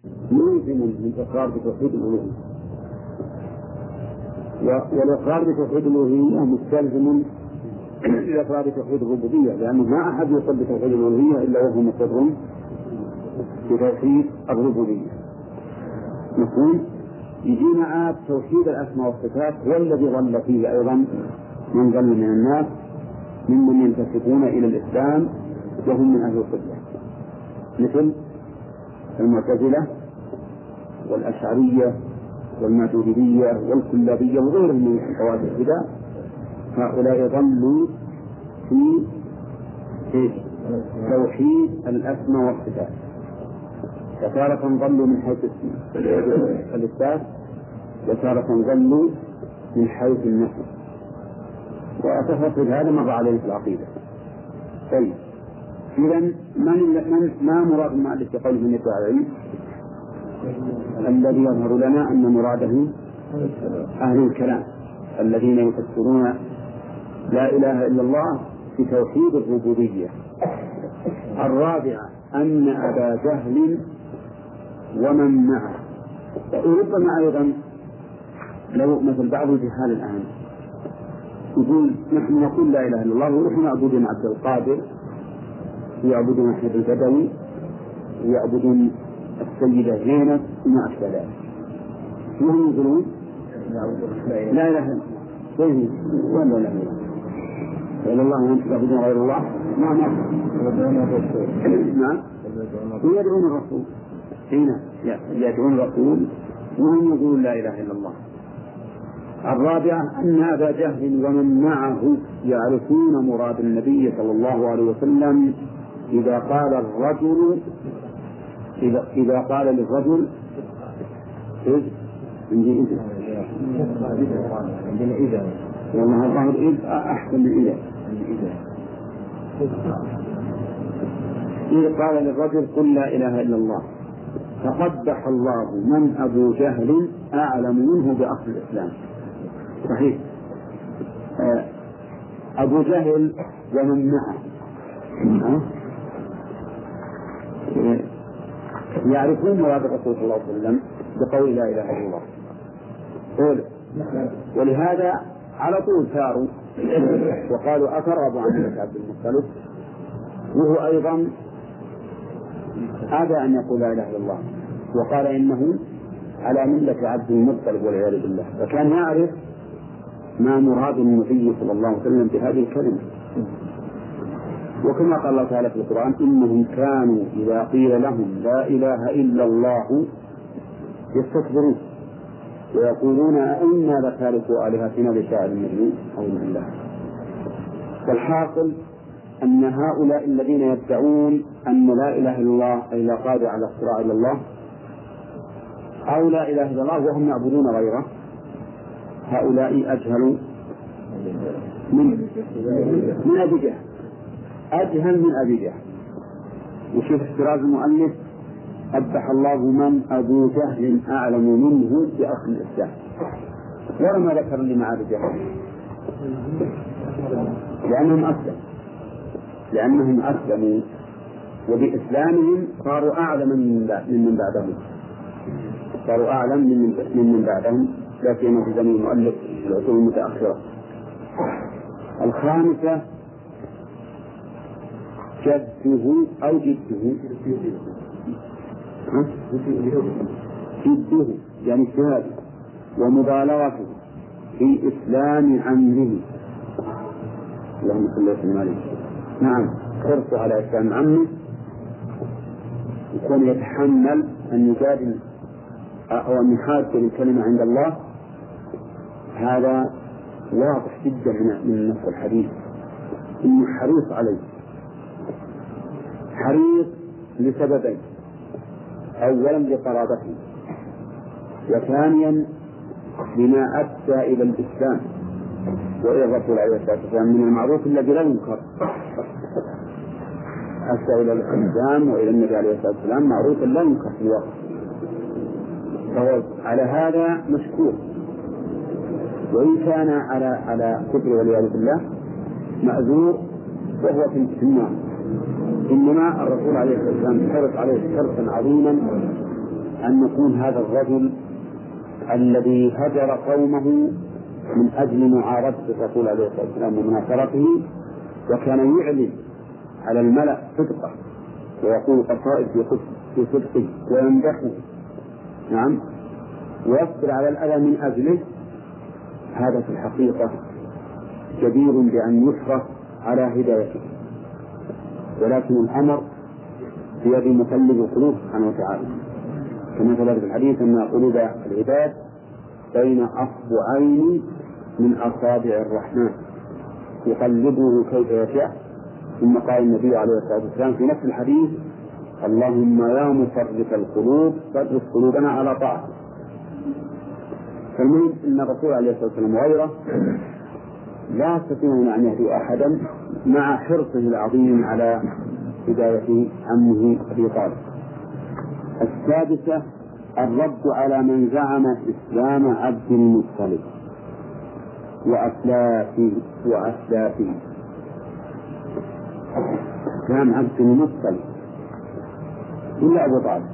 ملزم من إقرار بتوحيد الألوهية، والإقرار بتوحيد الألوهية مستلزم لإقرار بتوحيد الربوبية، لأنه ما أحد يقر بتوحيد الألوهية إلا وهو مقر بتوحيد الربوبية. نقول يجينا عاد توحيد الأسماء والصفات هو الذي ظل فيه أيضا من ظل من الناس ممن ينتسبون إلى الإسلام وهم من أهل القبلة، مثل المعتزلة والأشعرية والماتريدية والكلابية وغيرهم من طوائف البدع. هؤلاء ظلوا في توحيد الأسماء والصفات، فتارة ظلوا من حيث الإثبات وتارة ظلوا من حيث النفي، وتفصيل هذا مر عليه في العقيدة. طيب إذن ما مراد المؤلف بقوله من يدعي العلم؟ الذي يظهر لنا أن مراده أهل الكلام الذين يفسرون لا إله إلا الله في توحيد الربوبية. الرابعة أن أبا جهل ومن معه، وربما أيضا لو مثل بعض الجهال الآن يقول نحن نقول لا إله إلا الله ونحن نعبدون عبد القادر ويعبدون أحمد البدوي ويعبدون السيدة زينب وما أشبه ذلك، وهم يقولون لا إله إلا الله ولا لا إلا الله وأنتم تعبدون غير الله. نعم ويدعون الرسول هنا يدعون الرسول وهم يقولون لا إله إلا الله. الرابعة أن أبا جهل ومن معه يعرفون مراد النبي صلى الله عليه وسلم إذا قال للرجل عندنا إذا والله الظاهر إذ أحسن من إذا إذ قال للرجل قل لا إله إلا الله فقبح الله من أبو جهل أعلم منه بأصل الإسلام. صحيح أبو جهل ومن معه يعرفون مراد الرسول صلى الله عليه وسلم بقول لا إله إلا الله، ولهذا على طول ثاروا وقالوا أترغب عن ملة عبد المطلب، وهو أيضا أبى أن يقول لا إله إلا الله وقال إنه على ملة عبد المطلب والعياذ بالله، فكان يعرف ما مراد النبي صلى الله عليه وسلم بهذه الكلمة. وكما قال الله تعالى في القرآن إنهم كانوا إذا قيل لهم لا إله إلا الله يستكبرون ويقولون أئنا لتاركوا آلهتنا لشاعر مجنون أعوذ بالله. والحاصل أن هؤلاء الذين يدعون أن لا إله إلا الله أي لا قادر على الصراع إلى الله أو لا إله إلا الله وهم يعبدون غيره، هؤلاء أجهلوا من أبي جهل، أجهل من أبي جهل. وشوف احتراز المؤلف قبح الله من أبو جهل أعلم منه بأصل الإسلام، ولما ذكر لمعاد جهل لأنهم أسلموا وبإسلامهم صاروا أعلم من بعدهم، صاروا أعلم من بعدهم، لا سيما في زمن المؤلف في العصور المتأخرة. الخامسة جده أو جده يعني اجتهاده ومبالغته في إسلام عمه، اللهم صل وسلم عليه. نعم حرصه على إسلام عمه يكون يتحمل أن يجادل أو أن يحاج الكلمة عند الله، هذا واضح جدا من نص الحديث إنه حريص عليه، حريص لسببين: أولا لقرابته، وثانيا لما أدى إلى الإسلام وإلى الرسول عليه الصلاة والسلام من المعروف الذي لا ينكر، أدى إلى الإسلام وإلى النبي عليه الصلاة والسلام معروف لا ينكر في الوقت، فهو على هذا مشكور. وإن كان على كفر والعياذ بالله مأذور وهو في النار، إنما الرسول عليه الصلاة والسلام حرص عليه حرصا عظيما أن يكون هذا الرجل الذي هجر قومه من أجل معارضة الرسول عليه الصلاة والسلام ومناصرته، وكان يعلن على الملأ صدقه ويقول قصائد في صدقه ويمدحه، نعم، ويصبر على الأذى من أجله، هذا في الحقيقة جدير بأن يشرف على هدايته. ولكن الأمر بيد مقلب القلوب سبحانه وتعالى، كما ثبت في الحديث أن قلوب العباد بين أصبعين من أصابع الرحمن يقلبه كيف يشاء. ثم قال النبي عليه الصلاة والسلام في نفس الحديث: اللهم يا مصرف القلوب صرف قلوبنا على طاعتك. فالمهم أن الرسول عليه الصلاة والسلام وغيره لا يستطيعون أن يهدوا أحدا مع حرصه العظيم على هداية عمه أبي طالب. السادسة الرد على من زعم إسلام عبد المطلب وأسلافه. إسلام عبد المطلب إلا أبو طالب،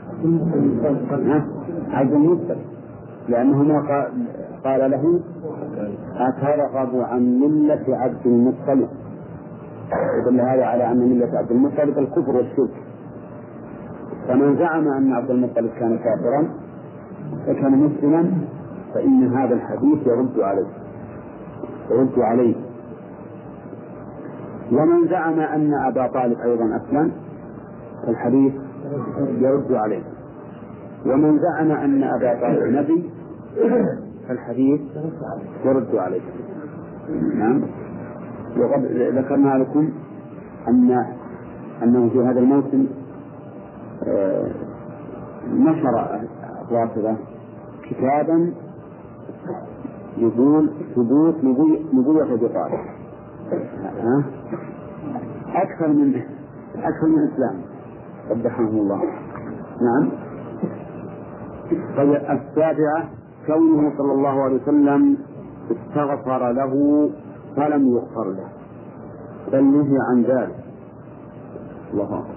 عبد المطلب، لأنه ما قال له أترغب عن ملة عبد المطلب، يدل هذا على أن ملة عبد المطلب الكفر والشرك. فمن زعم أن عبد المطلب كان كافرا فكان مسلما فإن هذا الحديث يرد عليه. ومن زعم أن أبا طالب أيضا أسلم فالحديث يرد عليه. ومن زعم أن أبا طالب نبي فالحديث يرد عليه. نعم. وقد ذكرنا لكم أنه في هذا الموسم نشر الرافضة كتابا يقول ثبوت نبوة أبي طالب أكثر من إسلام قبحهم الله. نعم. السابعة كونه صلى الله عليه وسلم استغفر له فلم يغفر له بل نهي عن ذلك. الله أكبر.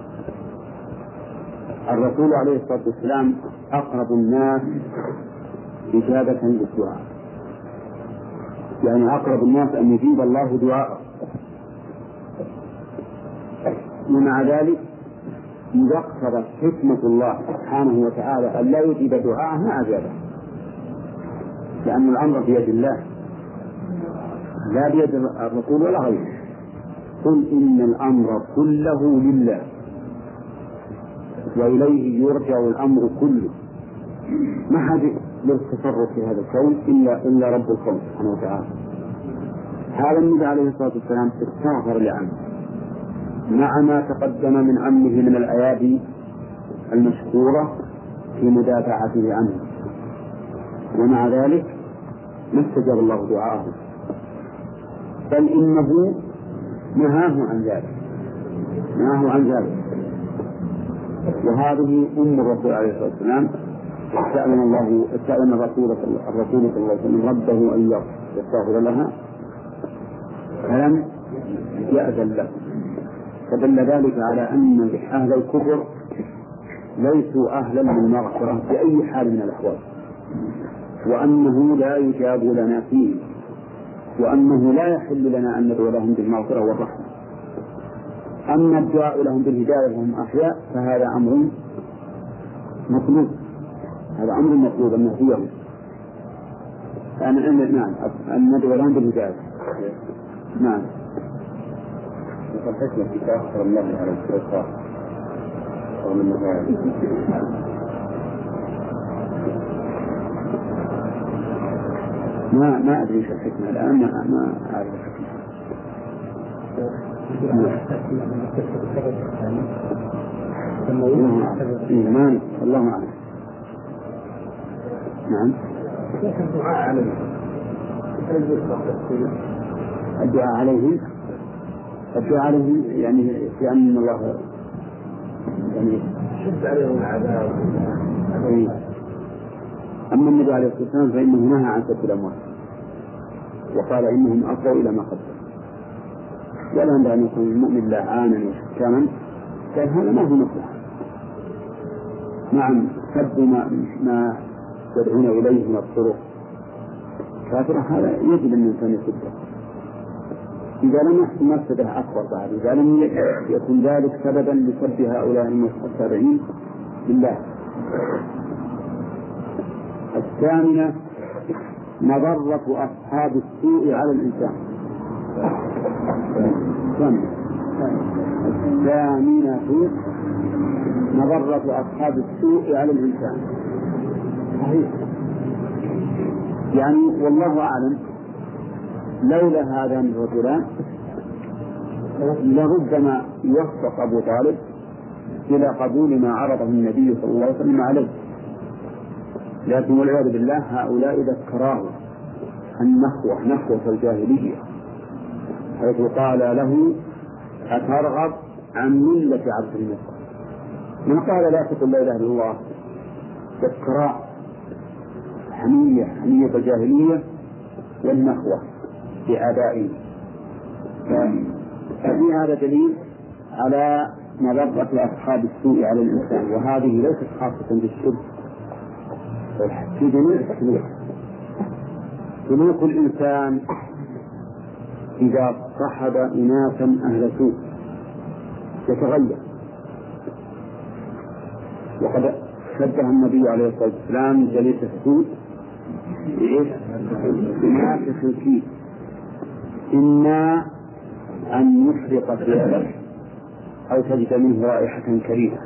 الرسول عليه الصلاة والسلام أقرب الناس إجابة للدعاء، يعني أقرب الناس أن يجيب الله دعاءه، ومع ذلك إذا اقتضت حكمة الله سبحانه وتعالى أن لا يجيب دعاءه ما أجابه، لأن الأمر بيد الله لا بيد الرسول ولا غيره. قل إن الأمر كله لله وإليه يرجع الأمر كله، ما حد للتصرف في هذا الكون إلا رب الكون سبحانه وتعالى. هذا النبي عليه الصلاة والسلام استغفر لعمه مع ما تقدم من عمه من الأيادي المشهورة في مدافعته عنه، ومع ذلك ما استجاب الله دعاءه، بل إنه نهاه عن ذلك. وهذه أم الرسول عليه الصلاة والسلام استأذن الرسول صلى الله عليه وسلم ربه أن يستغفر لها فلم يأذن له، فدل ذلك على أن أهل الكفر ليسوا أهلا للمغفرة بأي حال من الأحوال، وأنه لا يجاب لنا فيه، وأنه لا يحل لنا أن ندعو لهم بالمغفرة والرحمة. أما الدعاء لهم بالهداية وهم أحياء فهذا أمر مطلوب، أن نهديهم. نعم، أن ندعو لهم بالهداية. نعم. الحكمة في تأخر الله على الشرطة ومن ما أدري ايش الحكمة الآن، ما أعرف الحكمة. الله أعلم. نعم. الدعاء عليهم يعني في أن الله يعني شد عليهم العذاب. أما النبي عليه الصلاة والسلام فإنه نهى عن سب الأموات وقال إنهم أفضوا إلى ما قدر، ولا ينبغي أن يكون المؤمن لعانا وشتاما، قال هذا ما هو مصلحة. نعم. سب ما يدعون إليه من الطرق كافرة، هذا يجب أن الإنسان يسبه إذا لم يحصل مفسدة أكبر بعد، إذا لم يكن ذلك سببا لسب هؤلاء التابعين لله. الثامنة مضرة أصحاب السوء على الإنسان. الثامنة مضرة أصحاب السوء على الإنسان. صحيح، يعني والله أعلم لولا هذان الرجلان لربما يوفق أبو طالب إلى قبول ما عرضه النبي صلى الله عليه وسلم عليه، لكن والعياذ بالله هؤلاء ذكراه نخوة الجاهلية، حيث قال له أترغب عن ملة عبد المطلب، من قال لا تقل لا إله إلا الله، ذكراه حمية الجاهلية والنخوة بآبائه. ففي هذا دليل على مضرة أصحاب السوء على الإنسان، وهذه ليست خاصة بالشرك، في جميع السلوك. سلوك الإنسان إذا صحب أناسا أهل سوء يتغير، وقد شبه النبي عليه الصلاة والسلام جليس السوء بنافخ الكيس، إما أن يحرق ثيابه أو تجد منه رائحة كريهة.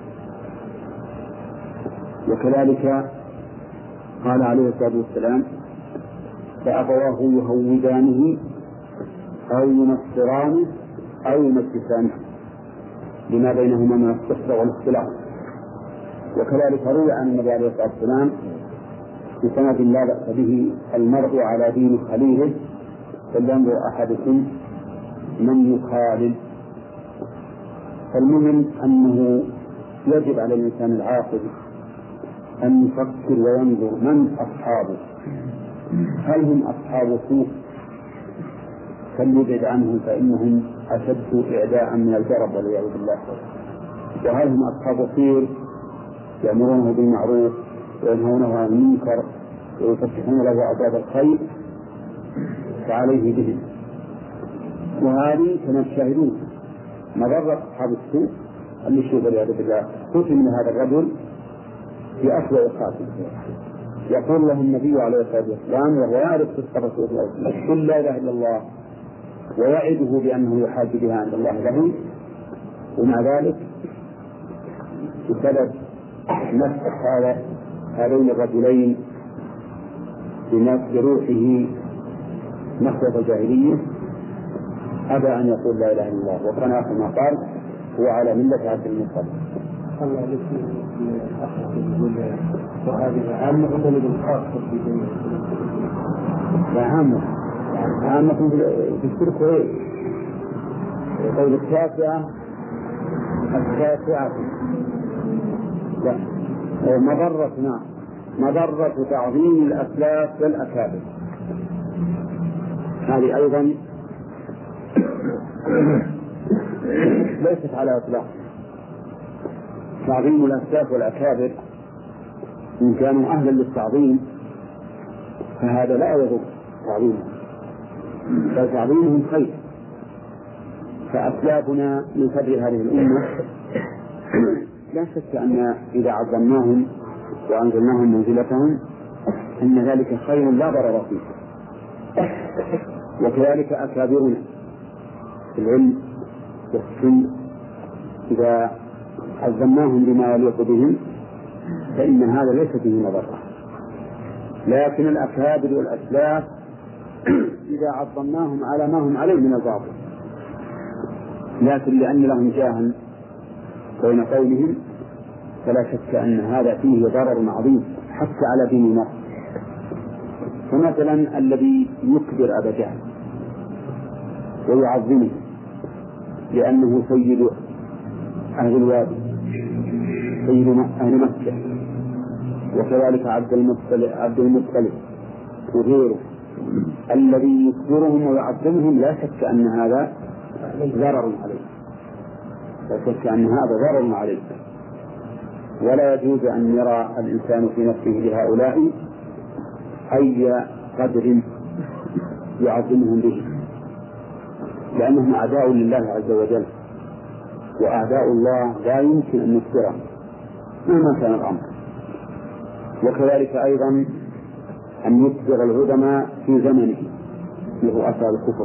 وكذلك قال عليه الصلاة والسلام فأبواه يهودانه أو ينصرانه أو يمجسانه، لما بينهما من الصحبة والاختلاف. وكذلك روي عن النبي عليه الصلاة والسلام بسند لا بأس به المرء على دين خليله فلينظر أحدكم من يخالل. فالمهم أنه يجب على الإنسان العاقل أن يفكر وينظر من أصحابه، هل هم أصحاب سوء فليبعد عنهم فإنهم أشد إعداء من الجرب والعياذ بالله، وهل هم أصحاب خير يأمرونه بالمعروف وينهونه عن المنكر ويفتحون له أبواب الخير فعليه بهم. وهذه كما تشاهدون مضرة أصحاب السوء اللي شوف والعياذ بالله. ختم من هذا الرجل في أسوأ خاتم، يقول له النبي عليه الصلاة والسلام وهو يعرف صدق رسول الله صلى الله عليه وسلم قل لا إله إلا الله، ويعده بأنه يحاج بها عند الله له، ومع ذلك بسبب نفس هذين الرجلين بروحه نخوة الجاهلية أبى أن يقول لا إله إلا الله، وكان آخر ما قال هو على ملة عبد المطلب. الله يسلمك وهذه عامة ولا بالخاصة في جميع؟ لا عامة في الشرك وإيه؟ قول التاسعة لا مضرة تعظيم الأسلاف والأكابر، هذه أيضا ليست على إطلاق. تعظيم الأسلاف والأكابر إن كانوا أهلا للتعظيم فهذا لا يضر تعظيمهم، بل تعظيمهم خير. فأسلافنا من فضل هذه الأمة لا شك أن إذا عظمناهم وأنزلناهم منزلتهم أن ذلك خير لا ضرر فيه. وكذلك أكابرنا في العلم والسن إذا عظمناهم بما يليق بهم فإن هذا ليس فيه مضرة. لكن الأكابر والأسلاف إذا عظمناهم على ما هم عليه من الباطل، لكن لأن لهم جاها بين قولهم فلا شك أن هذا فيه ضرر عظيم حتى على دين المرء. فمثلا الذي يكبر أبا جهل ويعظمه لأنه سيد أهل الوادي، سيد أهل مكة، وكذلك عبد المطلب وغيره، الذي يكبرهم ويعظمهم لا شك أن هذا ضرر عليه، لا شك أن هذا ضرر عليه. ولا يجوز أن يرى الإنسان في نفسه لهؤلاء أي قدر يعظمهم به، لأنهم أعداء لله عز وجل، وأعداء الله لا يمكن أن نذكرهم مهما كان الأمر. وكذلك أيضا أن يتبع العظماء في زمنه لرؤساء الكفر،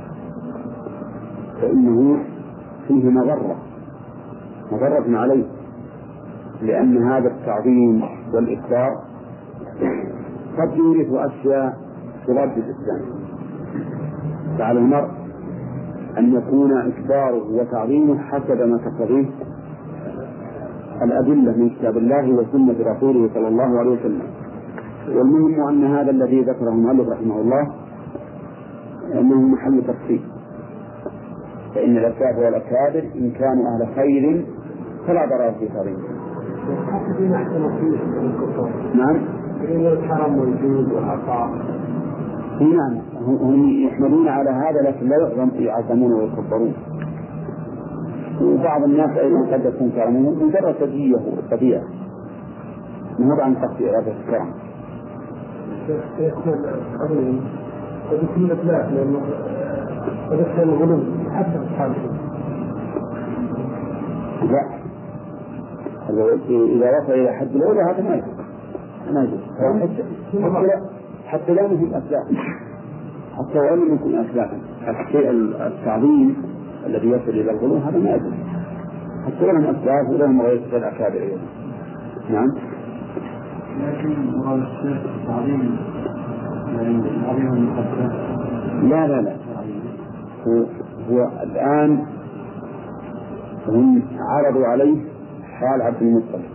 فإنه فيه مضرة عليه، لأن هذا التعظيم والإكبار قد يورث أشياء تضاد الإسلام. فعلى المرء أن يكون إكباره وتعظيمه حسب ما تقتضيه الأدلة من كتاب الله وسنة رسوله صلى الله عليه وسلم. والمهم أن هذا الذي ذكره المؤلف رحمه الله أنه محل تفصيل، فإن الأسباب والأكابر إن كانوا أهل خير فلا ضرر في تعظيمهم. نعم. الحرم والجود والعطاء. نعم، هم يحملون على هذا لكن لا يعظمون ويكبرون. وبعض الناس أيضا قد يكون كرمهم مجرد تجيه وطبيعة، نهض عن قصد إرادة الكرم. قد يكون إطلاق لأنه قد يكون الغلو حتى الصالحين. لا، إذا وصل إلى حد الأولى هذا ما يجوز، حتى لا نهم أسلاف، حتى وإن لم يكن أسلافا. الشيء التعظيم الذي يصل إلى الغلو هذا ما يجوز، حتى لهم أسلاف ولهم غير الأكابر أيضا. نعم. لكن مراد الشيخ التعظيم يعني تعظيم المقدسات. لا هو الآن هم عرضوا عليه حال عبد المطلب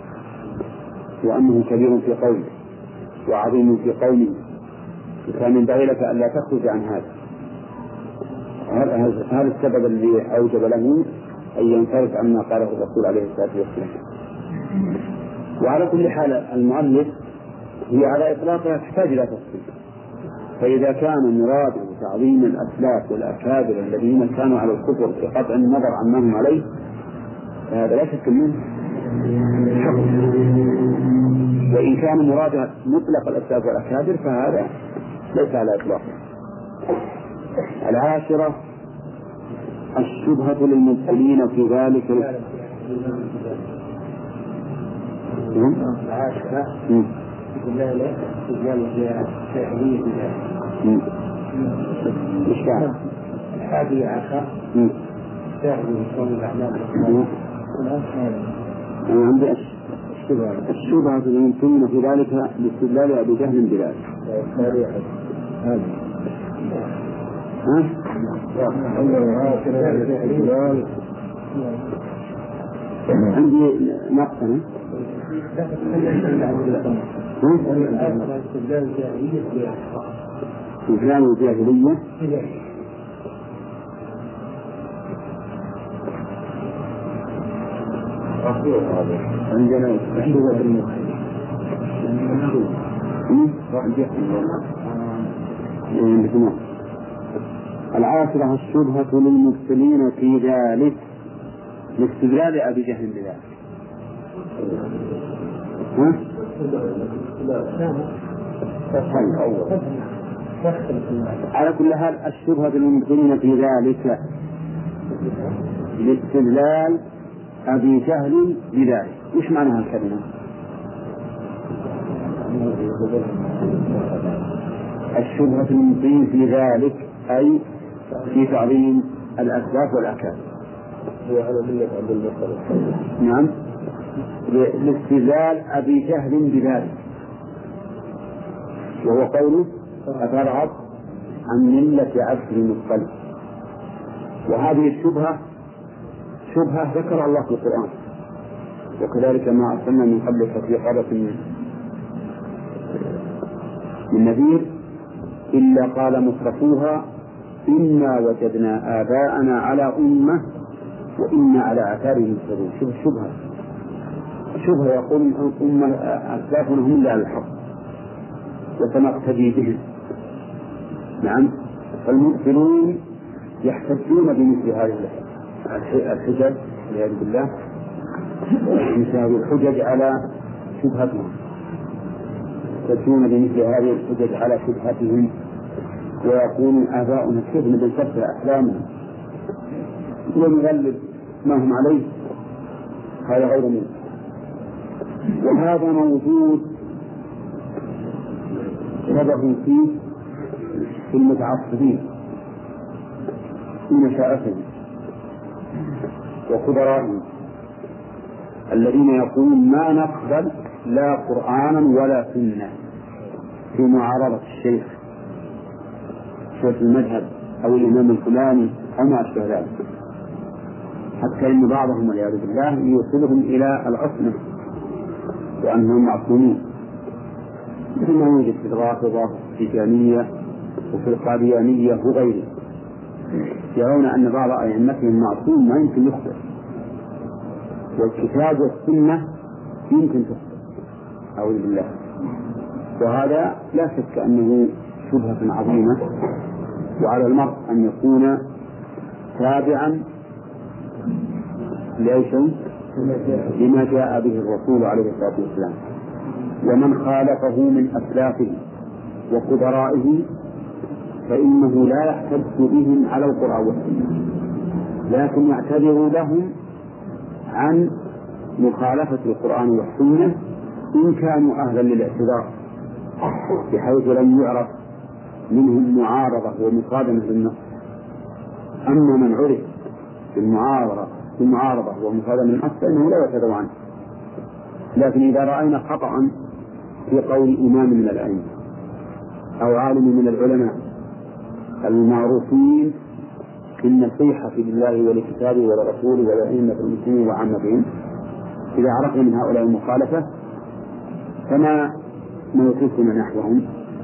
وأنه كبير في قومه وعظيم في قومه، وكان ينبغي لك أن لا تخرج عن هذا السبب الذي أوجب له أن ينصرف عما قاله الرسول عليه الصلاة والسلام. وعلى كل حال المؤلف هي على إطلاقها تحتاج إلى تفصيل. فإذا كان مراده تعظيم الأسلاف والأكابر الذين كانوا على الكفر بقطع النظر عما هم عليه فهذا لا شك منه حق. وإن كان مراده مطلق الأسلاف والأكابر فهذا ليس على إطلاقه. العاشرة الشبهة للمبتلين في ذلك. العاشرة الحادي عشر عندي الشبهة الممكنة في ذلك باستدلال أبي جهل بذلك. عندي نقطة إسلام الجاهلية عندنا الشبهة العاشرة الشبهة للمبتلين في ذلك لاستدلال أبي جهل بذلك. على كل حال الشبهة للمبتلين في ذلك لاستدلال أبي جهل بذلك. وش معنى الكلمة؟ الشبهة للمبتلين في ذلك أي في تعظيم الأسلاف والأكابر. نعم، لاستدلال أبي جهل بذلك، وهو قوله أترغب عن ملة عبد المطلب. وهذه الشبهة شبهة ذكر الله في القرآن، وكذلك ما أرسلنا من قبلك في قرية من نذير إلا قال مترفوها إنا وجدنا آباءنا على أمة وإنا على آثارهم مهتدون. شبهة يقول أمة أسلافنا هم لا الحق وسنقتدي بهم. نعم، فالمؤمنون يحتجون بمثل هذه الحجج والعياذ بالله مثل هذه الحجج على شبهتهم، يستدلون بمثل هذه الحجج على شبهتهم، ويقول آباؤنا كيف نستفتح أحلامهم ونغلب ما هم عليه، هذا غير ممكن. وهذا موجود سبب فيه في المتعصبين في مشاءتهم وقدرائهم الذين يقولون ما نقبل لا قرآنا ولا سنة في معارضة الشيخ المذهب أو الإمام الفلاني أو ما أشبه ذلك، حتى إن بعضهم والعياذ بالله يوصلهم إلى العصمة وأنهم معصومين، مثل ما يوجد في الرافضة في التيجانية وفي القاديانية وغيره، يرون أن بعض أئمتهم معصوم ما يمكن يخطئ، والكتاب والسنة يمكن تخطئ أعوذ بالله. وهذا لا شك أنه شبهة عظيمة، وعلى المرء أن يكون تابعا لما جاء به الرسول عليه الصلاة والسلام، ومن خالفه من أسلافه وقدرائه فإنه لا يحتج بهم على القرآن والسنة، لكن يعتذر لهم عن مخالفة القرآن والسنة إن كانوا أهلا للاعتذار، بحيث لم يعرف منهم معارضة ومقادمة للنص. أما من عرف بالمعارضة ومقادمة للنص فإنه لا يعتذر عنه. لكن إذا رأينا خطأ في قول إمام من الأئمة أو عالم من العلماء المعروفين بالنصيحة لله ولكتابه ولرسوله ولأئمة المسلمين وعامتهم، إذا عرفنا من هؤلاء المخالفة فما موقفنا نحوهم؟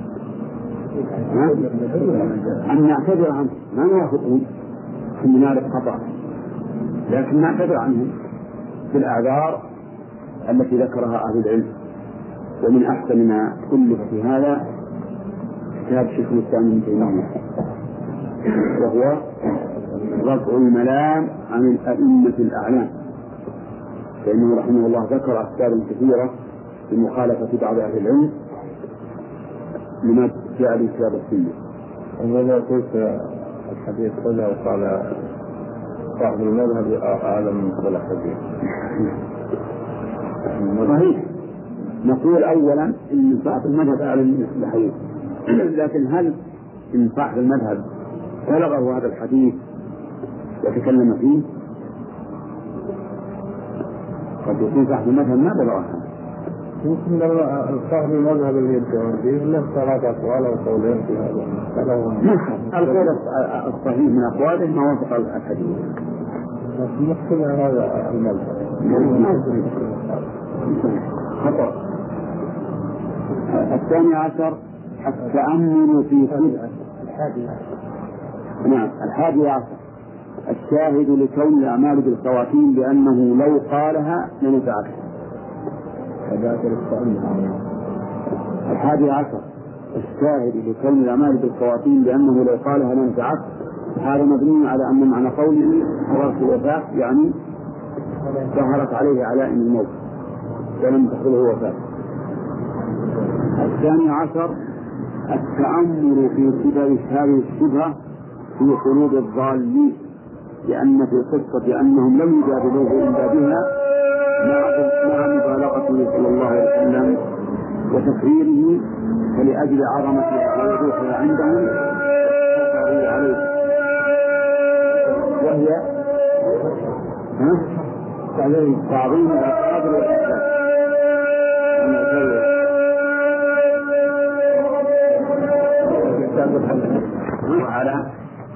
أن نعتذر عنهم، ما نوافقهم من هذا الخطأ، لكن نعتذر عنهم بالأعذار التي ذكرها أهل العلم. ومن أحسن ما ألف في هذا كتاب شيخ الإسلام ابن تيمية، وهو رفع الملام عن الأئمة الأعلام، فإنه رحمه الله ذكر أسبابا كثيرة في مخالفة بعض أهل العلم لما جاء في كتاب السنة. وإذا قلت الحديث كله وقال صاحب المذهب أعلم من كل حديث صحيح، نقول أولا إن صاحب المذهب أعلم من كل حديث، لكن هل إن صاحب المذهب بلغه هذا الحديث وتكلم فيه؟ قد يكون صاحب المذهب ما بلغه. يمكن صاحب المذهب اللي يدعون فيه له 3 أقوال أو قولين في هذا. القول الصحيح من أقواله ما وافق الحديث، لكن مشكل هذا المذهب خطأ. 12 التأمل في صدق. 11 الشاهد لكون الأعمال بالخواتيم بأنه لو قالها لنفعته. 11 الشاهد لكون الأعمال بالخواتيم بأنه لو قالها لنفعته. هذا مبني على أن معنى قوله حضرت الوفاة يعني ظهرت عليه علائم الموت ولم تحصله وفاة. 12 التأمل في سبب هذه الشبهة في قلوب الضالين، لأن في قصة أنهم لم يجادلوه إلا بها مع مبالغته صلى الله عليه وسلم وتكريره، فلأجل عظمتها ووضوحها عندهم فقروا عليه، وهي تعظيم الأقدار والأسباب. وعلى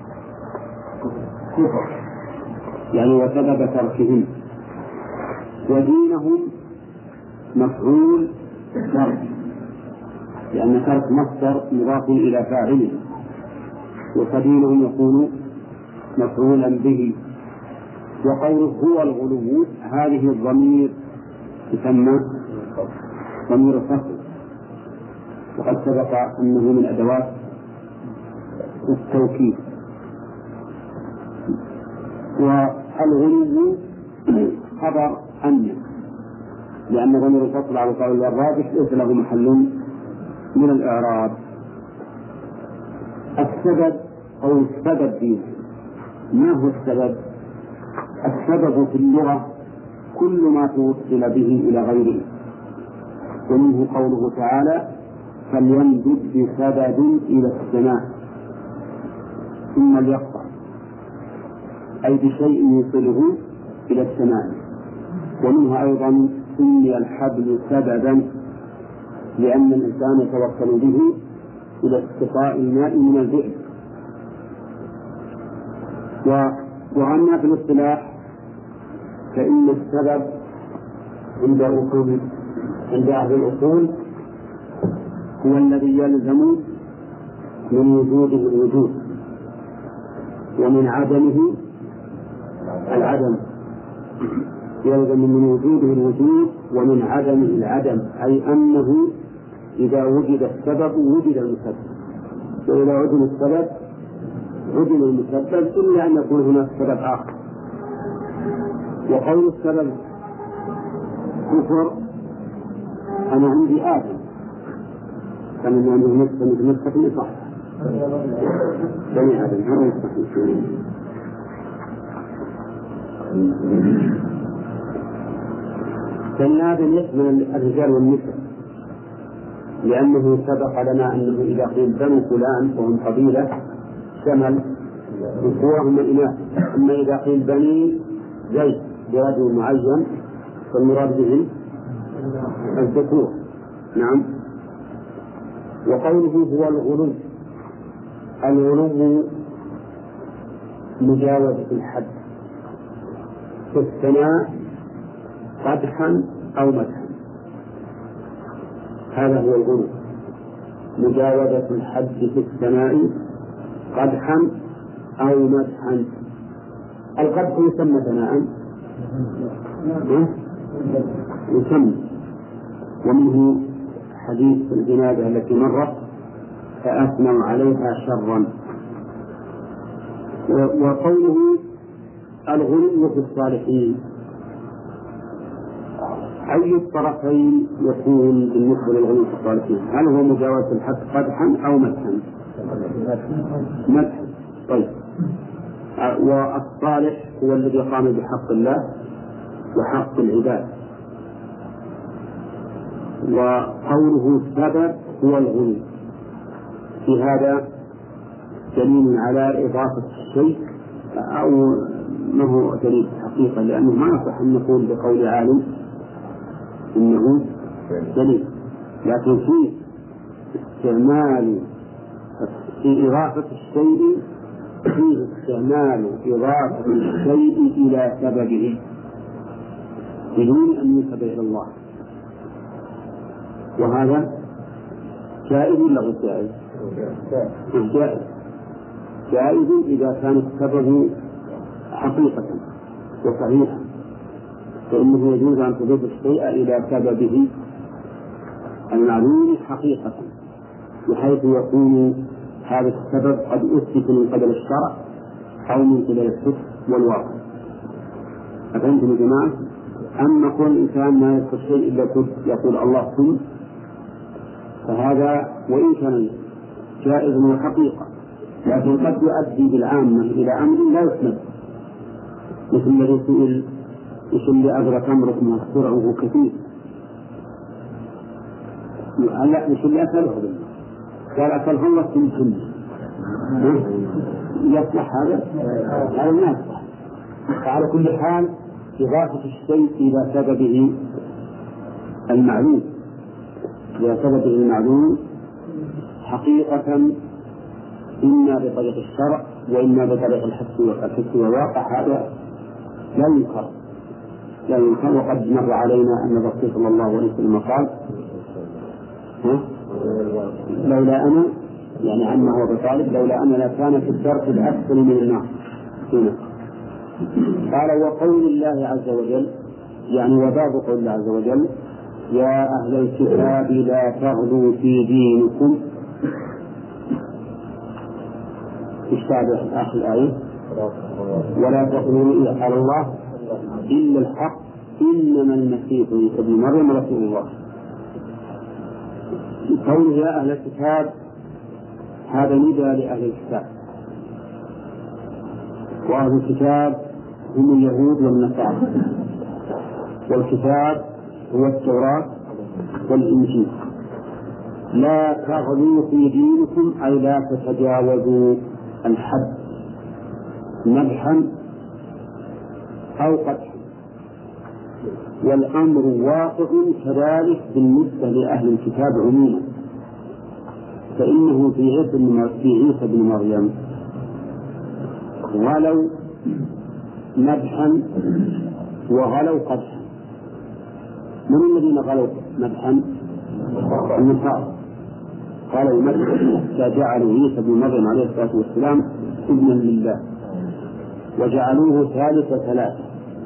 كفر يعني وسبب تركهم، ودينهم مفعول ترك، لأن ترك مصدر مضاف إلى فاعله، وسبيلهم يكون مفعولا به. وقوله هو الغلو هذه الضمير يسمى ضمير الفصل، وقد سبق أنه من أدوات التوكيد. والغلو خبر أن، لأن ضمير الفصل على قول الراجح ليس له محل من الإعراب. السبب أو السبب فيه، ما هو السبب؟ السبب في اللغة كل ما توصل به إلى غيره، ومنه قوله تعالى فليمدد بسبب إلى السماء ثم ليقطع، أي بشيء يوصله إلى السماء. ومنها أيضا سمي الحبل سببا لأن الإنسان يتوصل به إلى استقاء الماء من البئر. وأما في الاصطلاح فإن السبب عند أهل الأصول هو الذي يلزم من وجوده الوجود ومن عدمه العدم، يلزم من وجوده الوجود ومن عدمه العدم، أي أنه إذا وجد السبب وجد المسبب، وإذا عدم السبب عدم المسبب، إلا أن يكون هناك سبب آخر. وقول السبب كفر، أنا عندي آدم كان عنده نسخة صح بني آدم هذا يستحيل. بني آدم يشمل الرجال والنساء، لأنه سبق لنا أنه إذا قيل بنو فلان وهم قبيلة شمل ذكورهم والإناث، أما إذا قيل بني زيد برجل معين فالمراد بهم الذكور. نعم. وقوله هو الغلو، الغلو مجاوزة الحد في الثناء قدحا أو مدحا، هذا هو الغلو، مجاوزة الحد في الثناء قدحا أو مدحا. القدح يسمى ثناء، يسمى، ومنه حديث الجنازة التي مرت فأثنوا عليها شرا. وقوله الغلو في الصالحين، أي الطرفين يكون بالنسبة للغلو في الصالحين؟ هل هو مجاوزة الحد قدحا أو مدحا؟ مدحا. طيب، والصالح هو الذي قام بحق الله وحق العباد. وقوله السبب هو الغلو، في هذا دليل على إضافة الشيء، أو ما هو دليل حقيقة، لأنه ما يصح أن نقول بقول عالم إنه دليل، لكن في استعمال في إضافة الشيء، فيه استعمال إضافة الشيء إلى سببه بدون أن ينسب إلى الله، وهذا جائز ولا غير جائز؟ جائز، جائز إذا كان السبب حقيقة وصحيحا، فإنه يجوز أن تضيف الشيء إلى سببه المعلوم حقيقة، بحيث يكون هذا السبب قد أثبت من قبل الشرع أو من قبل الحكم والواقع. أفهمتم يا جماعة؟ أما كل إنسان ما يذكر شيء إلا يقول الله ثم، فهذا وإن كان جائز من الحقيقة، لكن قد يؤدي بالعامة إلى أمر لا يسمى، مثل الذي سئل إيش اللي أدرك أمركم وسرعه كثير، لا إيش اللي أكله بالله، قال أكله الله ثم يصلح هذا؟ هذا ما يصلح. فعلى كل حال إضافة الشيء إلى سببه المعلوم، إلى سببه المعلوم حقيقة، إما بطريق الشرع وإما بطريق الحس والواقع، هذا لا ينكر، لا ينكر. وقد مر علينا أن الرسول صلى الله عليه وسلم قال لولا أنا، يعني عما هو بطالب، لولا أنا لكان في الدرك الأسفل من النار هنا. قال وقول الله عز وجل، يعني وباب قول الله عز وجل يا أهل الكتاب لا تغلوا في دينكم، اشتابه آخر الآية ولا تقولوا على الله إلا الحق إنما المسيح عيسى ابن مريم رسول الله. قوله يا أهل الكتاب هذا ندى لأهل الكتاب، وأهل الكتاب هم اليهود والنصارى، والكتاب هو التوراة والإنجيل. لا تغلوا في دينكم أي لا تتجاوزوا الحد مدحا أو قدحا، والأمر واقع كذلك بالنسبة لأهل الكتاب عموما، فإنه في عيسى بن مريم غلوا مدحا وغلوا قدحا. من الذين غلوا مدحا؟ النصارى قالوا مدحا فجعلوا عيسى بن مريم عليه الصلاة والسلام ابنا لله وجعلوه ثالث ثلاثة.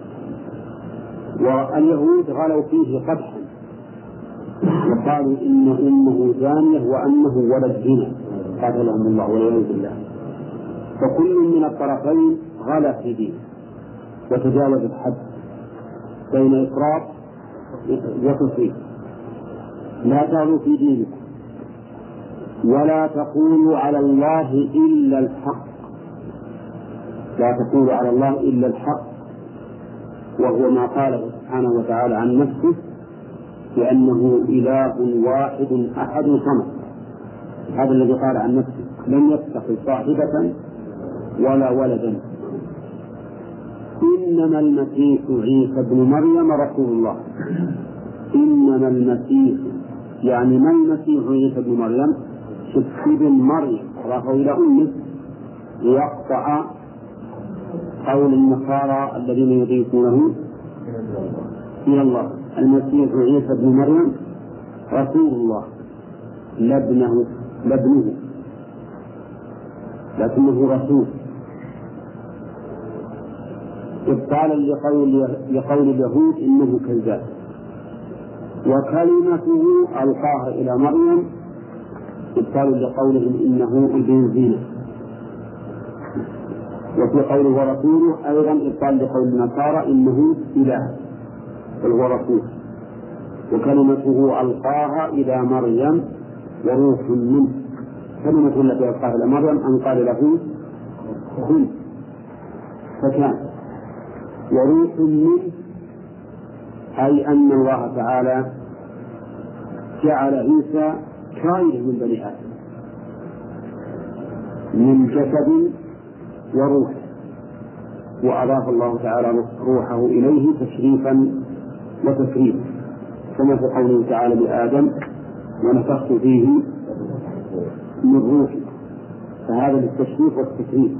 واليهود غلوا فيه قدحا وقالوا إن أمه زانية وأنه ولد زنا قاتلهم الله والعياذ بالله. فكل من الطرفين غلا في دينه وتجاوز الحد بين إفراط وتفريط. لا تغلوا في دينكم ولا تقولوا على الله إلا الحق، لا تقولوا على الله إلا الحق، وهو ما قاله سبحانه وتعالى عن نفسه بأنه إله واحد أحد صمد. هذا الذي قال عن نفسه لم يتخذ صاحبة ولا ولدا. إنما المسيح عيسى بن مريم رسول الله. إنما المسيح يعني ما المسيح عيسى بن مريم؟ ابن مريم أضافه إلى أمه ليقطع قول النصارى الذين يضيفونه إلى الله. المسيح عيسى بن مريم رسول الله لا ابنه لكنه رسول، إبطالا لقول اليهود إنه كذاب. وكلمته ألقاها إلى مريم إبطالا لقولهم إنه ابن زينة. وفي قوله ورسوله أيضا إبطال لقول النصارى إنه إله بل هو رسول. وكلمته ألقاها إلى مريم وروح منه. كلمة التي ألقاها إلى مريم أن قال له كن فكان، وروح منه أي أن الله تعالى جعل عيسى كائنا من بني آدم من جسد وروح، وأضاف الله تعالى روحه إليه تشريفا وتكريما، كما في قوله تعالى لآدم ونفخت فيه من روحي، فهذا للتشريف والتكريم.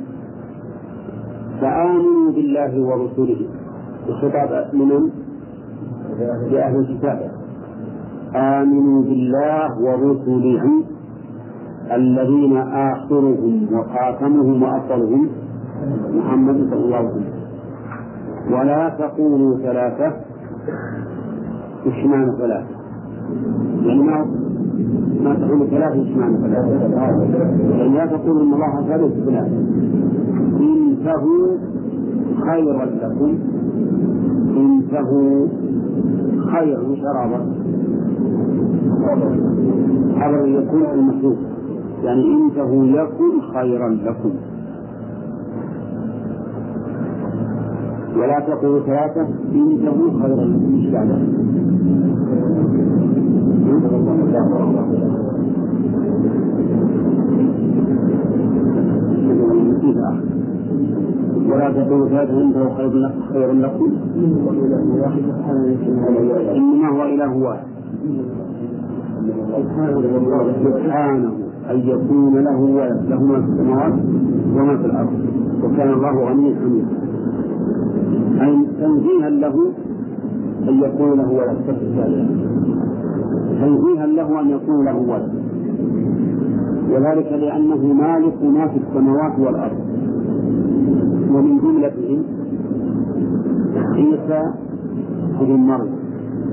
فآمنوا بالله ورسوله بخطاب من لأهل الكتاب. آمنوا بالله ورسله الذين آخرهم وخاتمهم وأفضلهم محمد صلى الله عليه وسلم. ولا تقولوا ثلاثة. اشمعنى ثلاثة؟ يعني ما تقولوا ثلاثة اشمعنى ثلاثة؟ يعني لا تقولوا إن الله ثالث ثلاثة. انتهوا خيرا لكم، انتهوا خيرا شرابا خبر يكون المحدود، يعني انتهوا يكن خيرا لكم. ولا تقولوا ثلاثة انتهوا خيرا لكم. مش بعد ولا تقولوا ثلاثة انتهوا خيرا لكم، إنما هو إله واحد سبحانه أن يكون له ولد، له ما في السماوات وما في الأرض، وكان الله غنيا حميدا. أي تنزيها له أن يكون له ولد، تنزيها له أن يكون له ولد، وذلك لأنه مالك ما في السماوات والأرض، ومن جملتهم عيسى بن مريم.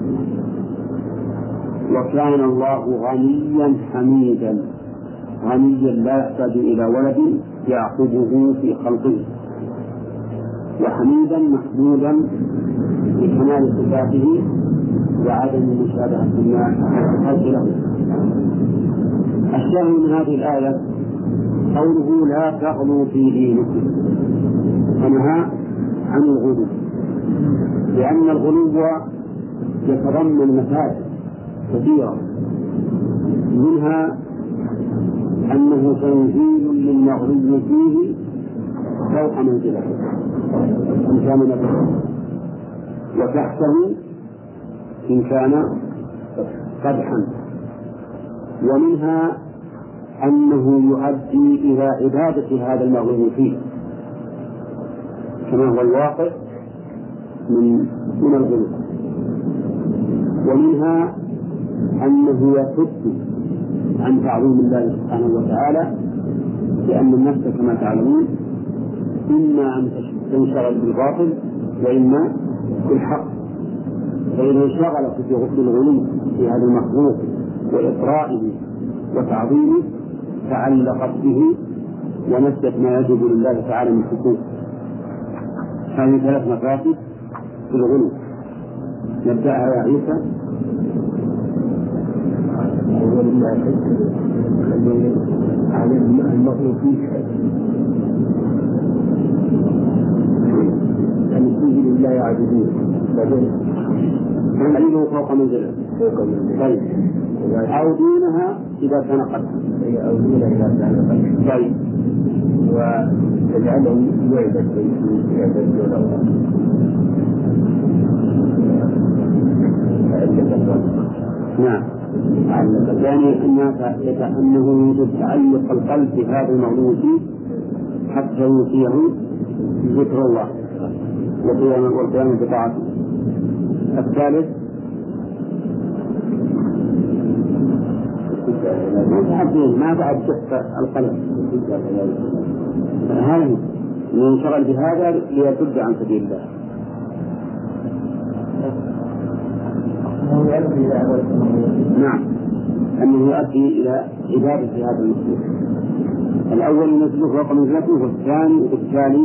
وكان الله غنيا حميدا، غنيا لا يحتاج إلى ولد يعقبه في خلقه، وحميدا محمودا بكمال صفاته وعدم مشابهة الخلق له. الشاهد من هذه الآية قوله لا تغلوا في دينكم، ونهى عن الغلو، لأن الغلو يتضمن مفاسد كثيرة، منها أنه تنزيل للمغلو فيه فوق منزلته إن كان نبيا، وتحته إن كان قدحا، ومنها أنه يؤدي إلى عبادة هذا المغلو فيه كما هو الواقع من الغلو، ومنها أنه يصد عن تعظيم الله سبحانه وتعالى، لأن النفس كما تعلمون إما أن تنشغل بالباطل وإما بالحق، فإذا انشغلت بالغلو في هذا المخلوق وإطرائه وتعظيمه تعلقت به ونسيت ما يجب لله تعالى من حقوق. هذه 3 مفاسد في الغلو. نبدأها يا عيسى. أول ما على المغلوب فيه أن فيه لله يعبدون يعمله فوق منزله. طيب. أو دونها إذا كان قدها. أو دونها إذا كان قدها. طيب. وتجعله يعبد دون الله. نعم. يعني أنه يوجد تعلق القلب بهذا المغلوب فيه حتى يوصيه ذكر الله والقيام بطاعته. الثالث ما بعد شق القلب، هذا ينشغل بهذا ليصد عن سبيل الله. نعم، أنه يؤدي إلى عبادة هذا المخلوق. الأول ينزله فوق منزلته، والثاني بالتالي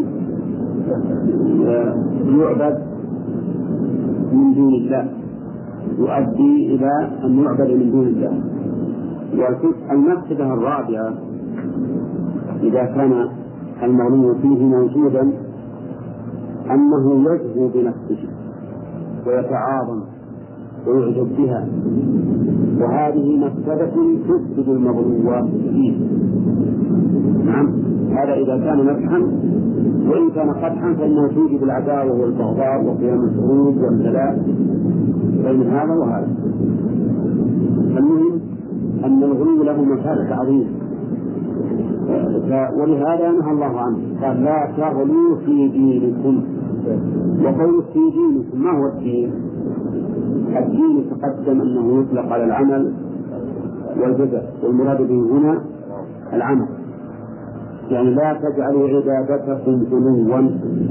يعبد من دون الله، يؤدي إلى أن يعبد من دون الله. والمفسدة الرابعة إذا كان المغلو فيه موجودا أنه يزهو بنفسه ويتعاظم ويعجب بها، وهذه مفسدة تفسد المغلو فيه. نعم، هذا إذا كان مدحا، وإن كان قدحا فإنه توجب العداوة والبغضاء وقيام الحروب والبلاء بين هذا وهذا. المهم أن الغلو له مفاسد عظيمة، ولهذا نهى الله عنه، قال لا تغلوا في دينكم. وقول في دينكم ما هو الدين؟ الدين تقدم أنه يطلق على العمل والجزاء، والمراد به هنا العمل، يعني لا تجعلوا عبادتكم غلوا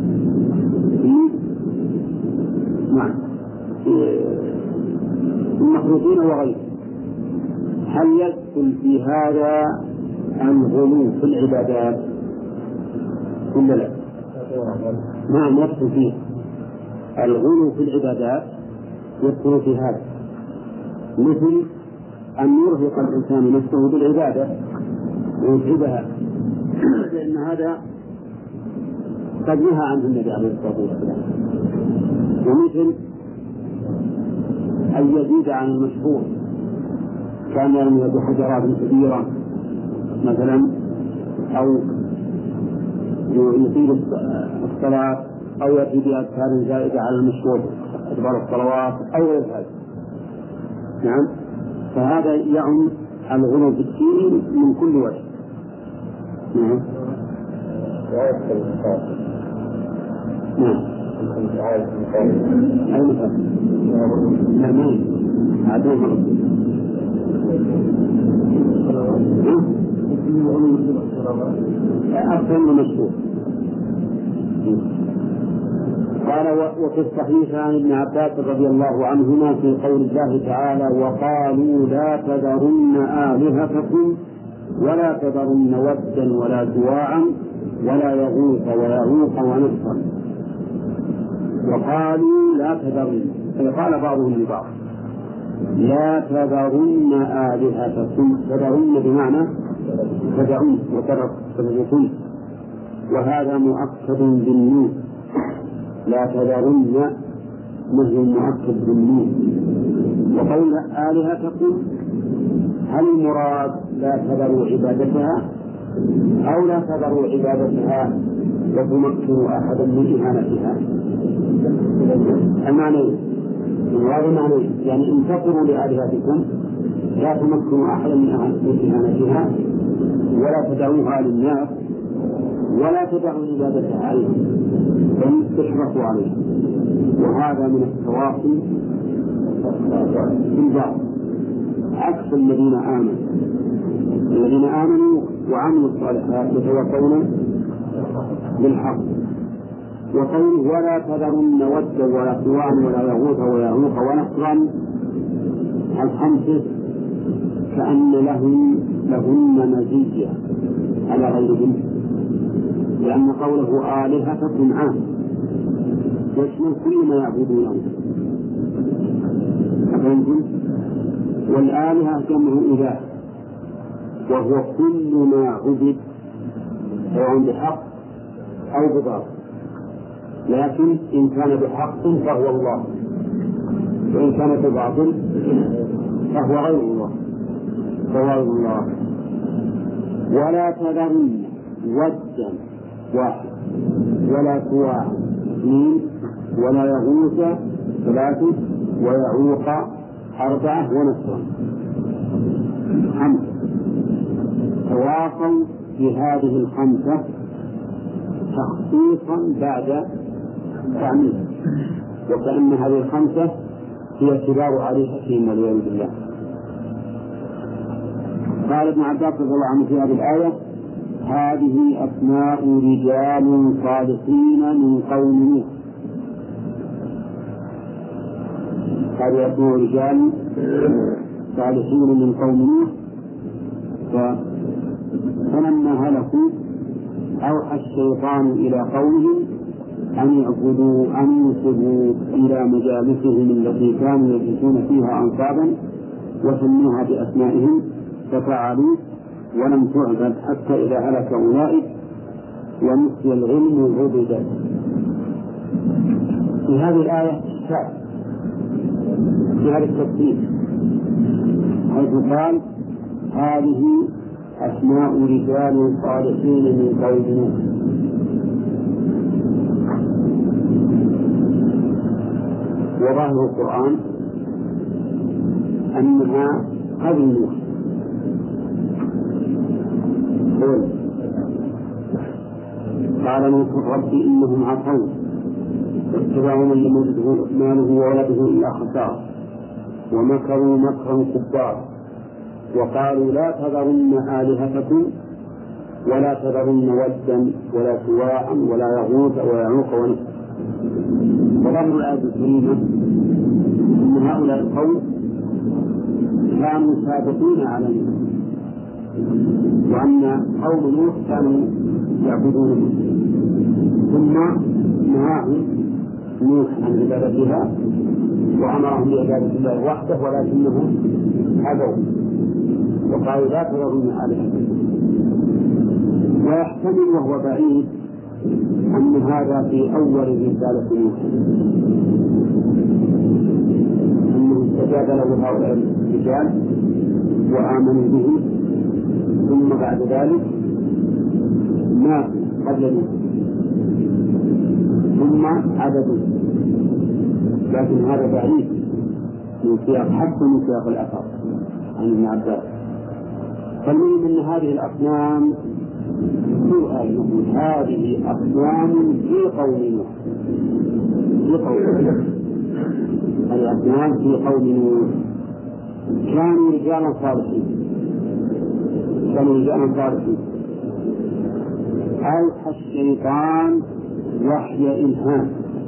في المخلوقين وغيره. هل يدخل في هذا الغلو في العبادات ولا لا؟ نعم، يدخل فيه الغلو في العبادات، يدخل في هذا، مثل أن يرهق الإنسان نفسه بالعبادة ويتعبها، لأن هذا قد نهى عنه النبي عليه الصلاة والسلام. ومثل أن يزيد عن المشهور، كان يرمي بحجرات كبيرة مثلا، أو يطيل الصلاة، أو يأتي بأذكار زائدة على المشهور أدبار الصلوات أو غير هذا. نعم، فهذا يعم الغلو في الدين من كل وجه. نعم. نعم. أي مثلا؟ نعم. عدوهم. أفضل من مشهور. قال وفي الصحيح عن ابن عباس رضي الله عنهما في قول الله تعالى وقالوا لا تذرن آلهتكم ولا تذرن ودا ولا سواعا ولا يغوث ويعوق ونسرا. وقالوا لا تذرن، قال بعضهم لبعض لا تذرن آلهتكم، تذرن بمعنى تدعون وتركون، وهذا مؤكد بالنون، لا تذرن نهي مؤكد بالنون. وقول آلهتكم هل المراد لا تذروا عبادتها أو لا تذروا عبادتها وتمكنوا أحدا من إهانتها؟ المعنى وهذا معنى يعني إن تقروا لآلهتكم لا تمكنوا أحدا من إهانتها ولا تدعوها للناس ولا تدعوا عبادتها أيضا بل تشرفوا عليها، وهذا من التواصي بالبعض عكس الذين آمنوا وعملوا الصالحات يتواصون بالحق. وقوله ولا تذرن ودا ولا سواعا ولا يغوث ويعوق ونصرا الخمسة كأن لهن مزية على غيرهن، لأن قوله آلهتكم عام يشمل كل ما يعبدونه، والآلهة جمع إله وهو كل ما عبد سواء بحق أو بباطل، لكن إن كان بحق فهو الله، وإن كان بباطل فهو غير الله. ولا تذرن ودا واحد ولا سواع اثنين ولا يغوث ثلاثة ويعوق أربعة ونصرا خمسة. تواصوا بهذه الخمسة تخصيصا بعد تعميم، وكأن هذه الخمسة هي كبار آلهتهم والعياذ بالله. قال ابن عباس رضي الله عنه في هذه الآية هذه أسماء رجال صالحين من قوم نوح، هذه أسماء رجال صالحين من قوم نوح، فلما هلكوا أوحى الشيطان إلى قومهم أن يعبدوا أن ينسبوا إلى مجالسهم التي كانوا يجلسون فيها أنصابا وسموها بأسمائهم ففعلوا ولم تعبد حتى إذا هلك أولئك ونسي العلم عبدت. في هذه الآية في هذا التفسير حيث قال هذه أسماء رجال صالحين من قوم نوح، وظاهر القرآن أنها قبل نوح. قال نوح رب إنهم عصوا واتبعوا من لم يجده ماله وولده إلا خسارة ومكروا مكرا كبارا وقالوا لا تذرن آلهتكم ولا تذرن ودا ولا سواعا ولا يغوث ويعوق ونسر. وظهر الآية الكريمة أن هؤلاء القوم كانوا سابقين على نوح، وأن قوم نوح كانوا يعبدونه، ثم نهاهم نوح عن عبادتها وأمرهم بعبادة الله وحده، ولكنهم أبوا وقالوا لا تذرن آلهتكم. ويحتمل وهو بعيد أن هذا في أول رسالة نوح، أنه استجاب له هؤلاء الرجال وآمنوا به، ثم بعد ذلك ماتوا قبل نوح ثم عبدوا، لكن هذا بعيد من سياق حتى من سياق الأثر عن ابن عباس. فالمهم أن هذه الأصنام هذه أصنام في قوم نوح، الأصنام في قوم نوح كانوا رجالا صالحين، أوحى الشيطان وحي إلهام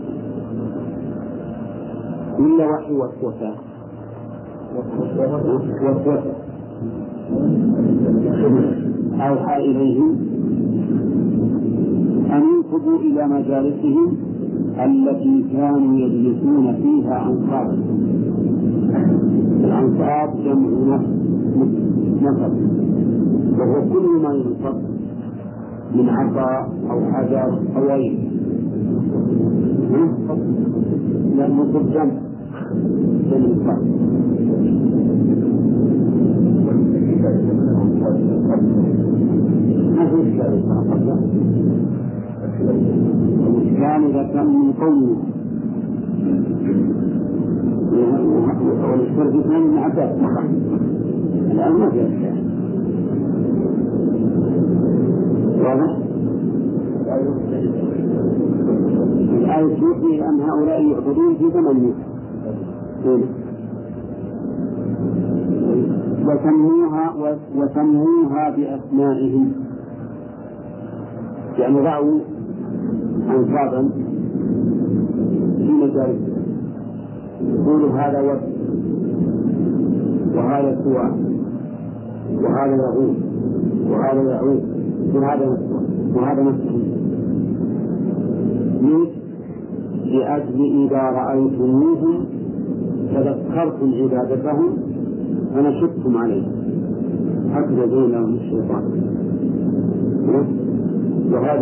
إلا وحي وسوسة أوحى إليهم أن ينسبوا إلى مجالسهم التي كانوا يجلسون فيها أنصابا. الأنصاب جمع نصب، وهو كل ما ينصب من عصا أو حجر أو غيره، نصب جمع نصب. ما في إشكال الإشكال إذا كان من قومه، والإشكال في كان من عباس الآن ما في إشكال. واضح؟ الآية تشير أن هؤلاء يعبدون في زمن وسموها بأسمائهم، يعني رأوا أنصابا في مجال يقولوا هذا وجه وهذا سوى وهذا يغوث وهذا يعوث وهذا مسلم، لأجل إذا رأيتموهم تذكرتم عبادتهم فنشدتم عليه حتى زين الشيطان. وهذه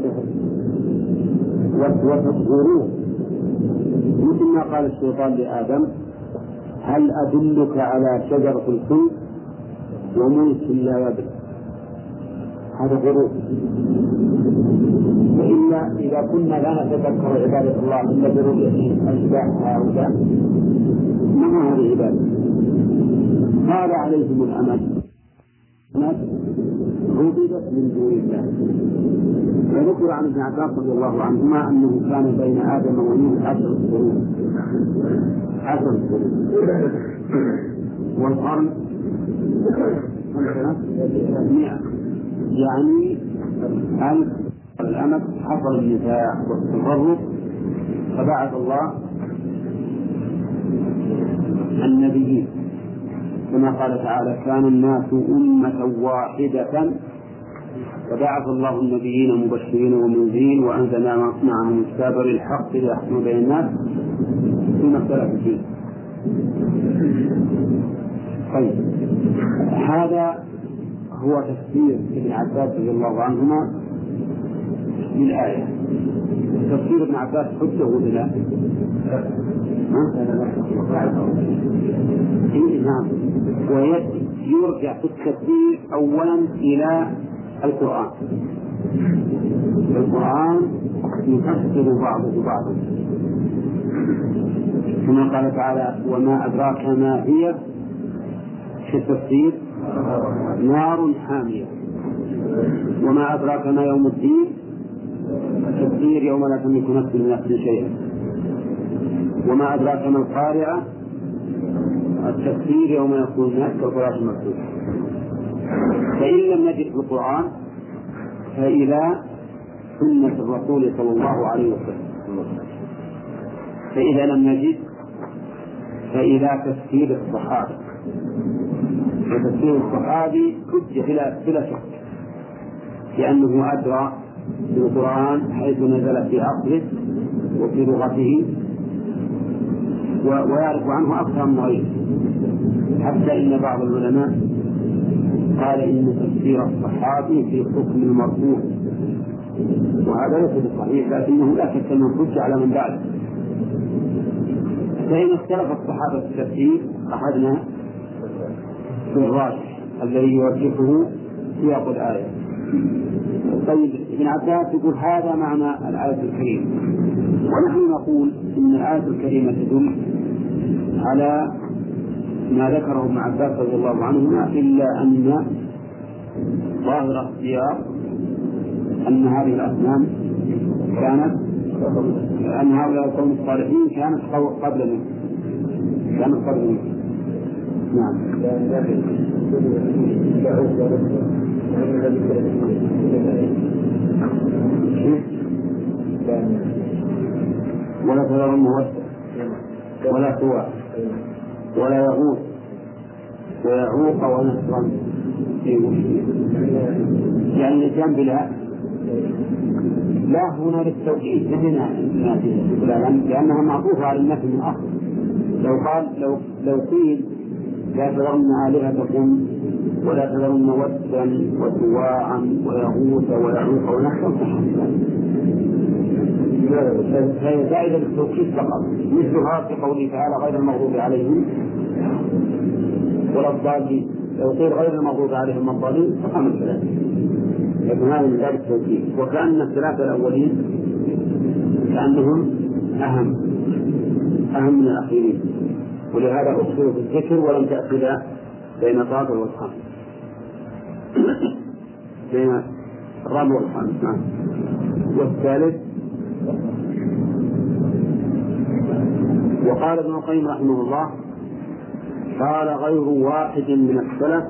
وسوسة غرور، مثل ما قال الشيطان لآدم: هل أدلك على شجرة الخلد وملك لا يبلى؟ هذا غرور. وإلا إذا كنا لا نتذكر عبادة الله إلا برؤية أشباه هؤلاء ما هذه عبادة؟ قال عليهم الأمد عبدت من دون الله. وذكر عن ابن عباس رضي الله عنهما أنه كان بين آدم ونوح 10 قرون، والقرن 100، يعني 1000. الأمد حصل النزاع والتفرق، فبعث الله النبيين كما قال تعالى: كان الناس أمة واحدة وبعث الله النبيين مبشرين ومنذرين وأنزلنا معهم الكتاب بالحق ليحكم بين الناس فيما اختلفوا فيه. طيب، هذا هو تفسير ابن عباس رضي الله عنهما للآية. تفسير ابن عباس حجه ولا نعم، ويرجع في التفسير أولا إلى القرآن يفسر بعضه بعضا، كما قال تعالى: وما أدراك ما هي، في التفسير: نار حامية. وما أدراك ما يوم الدين، التفسير: يوم لا تملك نفس لنفس شيئا. وما أدراك ما القارعة، التفسير: يوم يكون الناس كالفراش المكتوب. فإن لم نجد في القرآن فإلى سنة الرسول صلى الله عليه وسلم، فإذا لم نجد فإلى تفسير الصحابة. وتفسير الصحابي حجة بلا شك، لأنه أدرى بالقرآن حيث نزل في عصره وفي لغته، ويعرف عنه أكثر من غيره، حتى إن بعض العلماء قال إن تفسير الصحابي في حكم المرفوع، وهذا ليس بالصحيح، لكنه لا شك أنه حجة على من بعده. فإن اختلف الصحابة في التفسير أخذنا في الراجح الذي يوجهه سياق الآية. طيب، ابن عباس يقول هذا معنى الآية الكريمة، ونحن نقول إن الآية الكريمة تدل على ما ذكره ابن عباس رضي الله عنهما، إلا أن ظاهر السياق أن هذه الأصنام كانت، أن هؤلاء القوم الصالحين كانت قبل منه. نعم. ولا تذرن ودا ولا سوى ولا يغوث ويعوق ونسرا، يعني الإتيان لا هنا للتوكيد لأنها معطوفة على النفي من أصل. لو قيل لا تذرن آلهتكم ولا تذرن ودا وسواعا ويغوث ويعوق ونحوه فهي زائدة للتوكيد فقط، مثلها في قوله تعالى غير المغضوب عليهم ولا الضالين. لو قيل غير المغضوب عليهم الضالين فقام الثلاثة، لكن هذا من باب التوكيد. وكأن الثلاثة الأولين كأنهم أهم من الأخيرين، ولهذا أخذوا في الذكر ولم تأخذ بين الرابع والخامس، بين الرابع والخامس. والثالث وقال ابن القيم رحمه الله قال غير واحد من السلف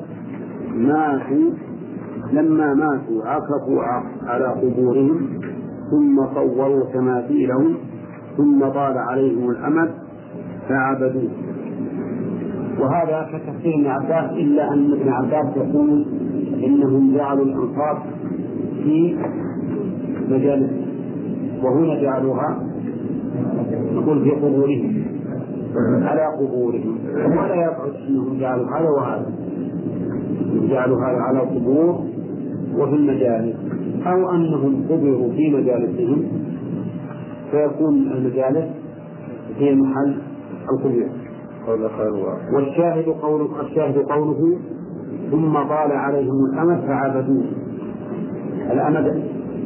لما ماتوا عكفوا على قبورهم ثم صوروا تماثيلهم ثم طال عليهم الأمد فعبدوه. وهذا كتفسير ابن عباس، إلا أن ابن عباس يقول إنهم جعلوا الأنصاب في مجالس، وهنا جعلوها نقول في قبورهم على قبورهم، ولا يبعد أنهم جعلوا هذا وهذا، جعلوا هذا على القبور وفي المجالس، أو أنهم قبروا في مجالسهم فيكون المجالس هي محل القبور. والشاهد قوله ثم طال عليهم الأمد فعبدوه. الأمد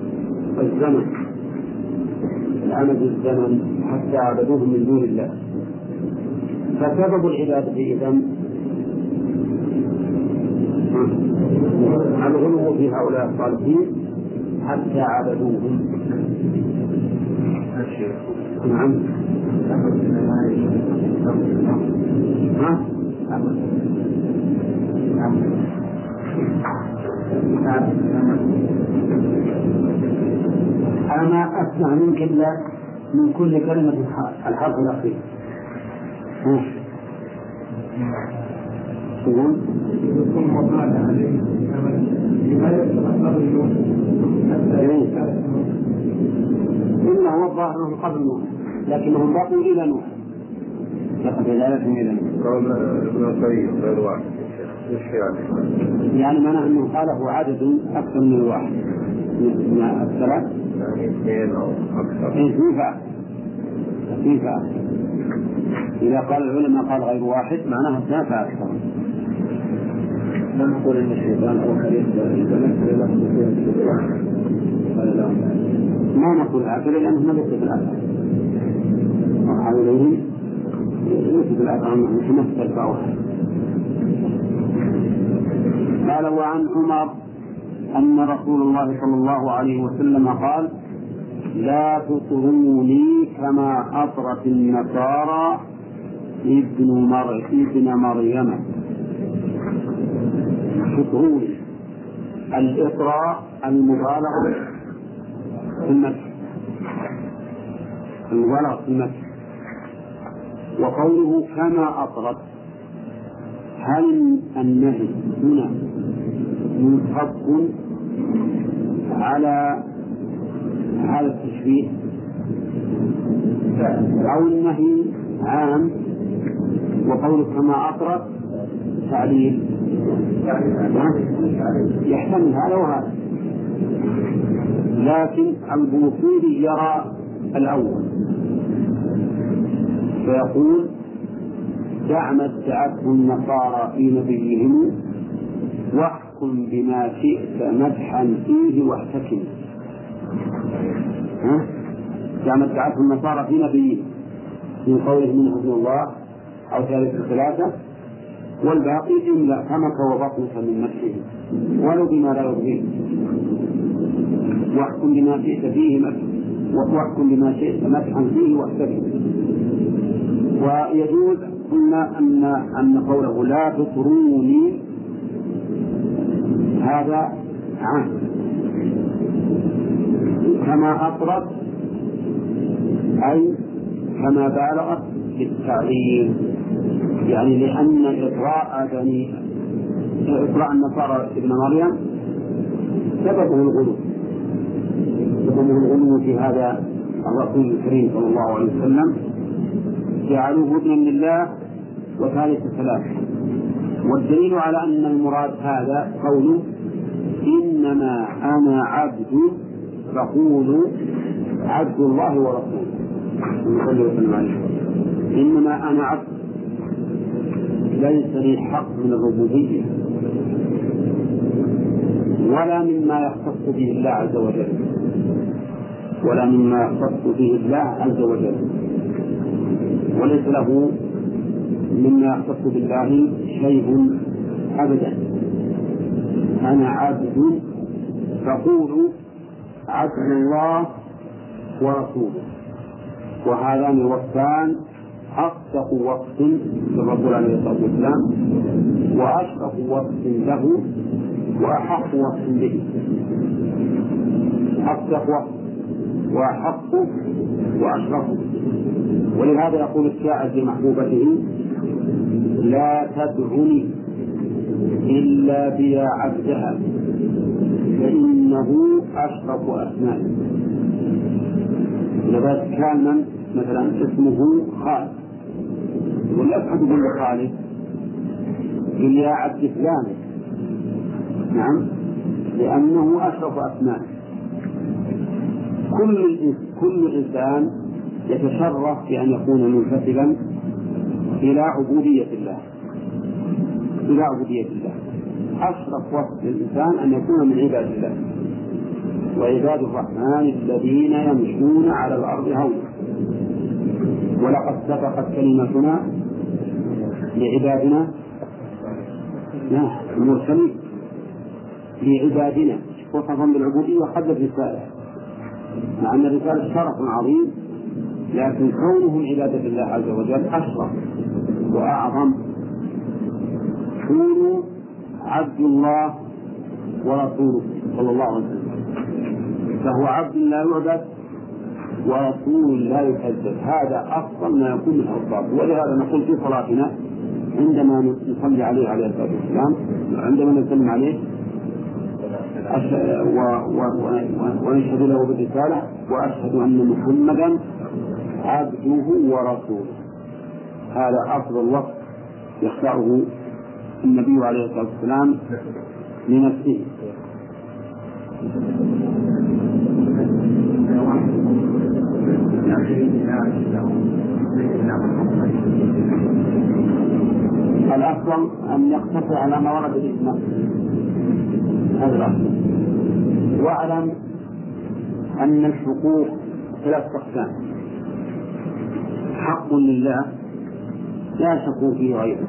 الزمن حتى عبدوه من دون الله. فسبب العبادة إذن الغلو في هؤلاء الصالحين حتى عبدوهم. نعم. أنا أسمع منك إلا من كل كلمة الحرف الأخير. ثم قال عليه لماذا تتقبل إنه الظاهر أنهم قبل نوح لكنهم بقوا إلى نوح، لقد جلالتهم إلى نوح. قال ابن القيم غير واحد، يعني معناه أنه قاله عدد أكثر من الواحد من الثلاث، يعني اثنين أو أكثر. في فعل. إذا قال العلماء قال غير واحد معناها ثلاثة أكثر. لا نقول إن الشيطان أو خليل ما نقول هكذا لأنه ليس في الأثر، وحاولين ليس في الأثر مش نفس الفاوحة. قال وعن عمر أن رسول الله صلى الله عليه وسلم قال لا تطروني كما أطرت النصارى ابن مريم. تطروني الإطراء المبالغة في المدح، وقوله كما أطرت، هل النهي هنا منصب على هذا التشبيه أو النهي عام وقوله كما أطرت تعليل؟ يحتمل هذا وهذا، لكن البوصيري يرى الأول فيقول دع ما ادعته النصارى في نبيهم واحكم بما شئت مدحا فيه واحتكم. دع ما ادعته النصارى في نبيهم من قوله منه ابن الله أو ثالث ثلاثة، والباقي إلا فمك وبطنك من مدحه ولو بما لا يرضيه، واحكم بما شئت فيه واحكم بما شئت مدحا فيه واحتكم. ويجوز قلنا أن قوله لا تطروني هذا عام كما أطرت، أي كما بالغت بالتعليل، يعني لأن إطراء النصارى ابن مريم سببه الغلو عندهم الغلو في هذا الرسول الكريم صلى الله عليه وسلم جعلوه ابنا لله وثالث ثلاثة. والدليل على أن المراد هذا قوله إنما أنا عبد فقولوا عبد الله ورسوله. إنما أنا عبد، ليس لي حق من الربوبية ولا مما يختص به الله عز وجل، ولا مما يختص به الله عز وجل، وليس له مما يختص بالله شيء أبدا. أنا عبد فقولوا عبد الله ورسوله. وهذان الوصفان أصدق وصف للرسول عليه الصلاة والسلام وأشرف وصف له وأحق وصف به. أصدق وصف وأحق وأشرف. ولهذا يقول الشاعر في محبوبته لا تدعني إلا بيا عبدها فإنه أشرف أسمائي. لذلك كان مثلا اسمه خالد، ولا تحب يقول خالد قل يا عبد فلان، نعم، لأنه أشرف أسمائه. كل إنسان يتشرف بأن يكون منتسبا إلى عبودية الله، إلى عبودية الله. أشرف وصف للإنسان أن يكون من عباد الله. وعباد الرحمن الذين يمشون على الأرض هونا. ولقد سبقت كلمتنا لعبادنا المرسلين، لعبادنا وصفهم بالعبودية قبل الرسالة، مع أن الرسالة شرف عظيم، لكن كونهم عبادة الله عز وجل أشرف وأعظم. كونوا عبد الله ورسوله صلى الله عليه وسلم، فهو عبد لا يعبد ورسول لا يكذب. هذا أفضل ما يكون من الأوصاف. ولهذا نقول في صلاتنا عندما نصلي عليه عليه الصلاة والسلام، عندما نسلم عليه ونشهد له بالرسالة وأشهد أن محمدا عبده ورسوله. هذا أفضل وصف يختاره النبي عليه الصلاة والسلام لنفسه. الأفضل أن يقتصر على ما ورد الإسلام. هذا الأفضل. واعلم أن الحقوق ثلاث أقسام: حق لله لا يشك فيه غيره،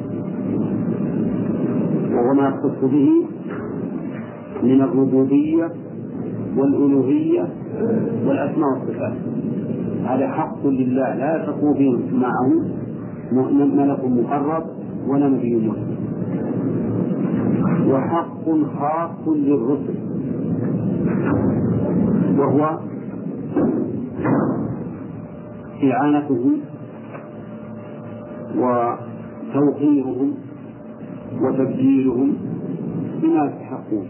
وهو ما يختص به من الربوبية والألوهية والأسماء والصفات. هذا حق لله لا يشك فيه معه ملك مقرب ولا نبي مرسل. وحق خاص للرسل، وهو إعانتهم وتوقيرهم وتبجيلهم بما يستحقون.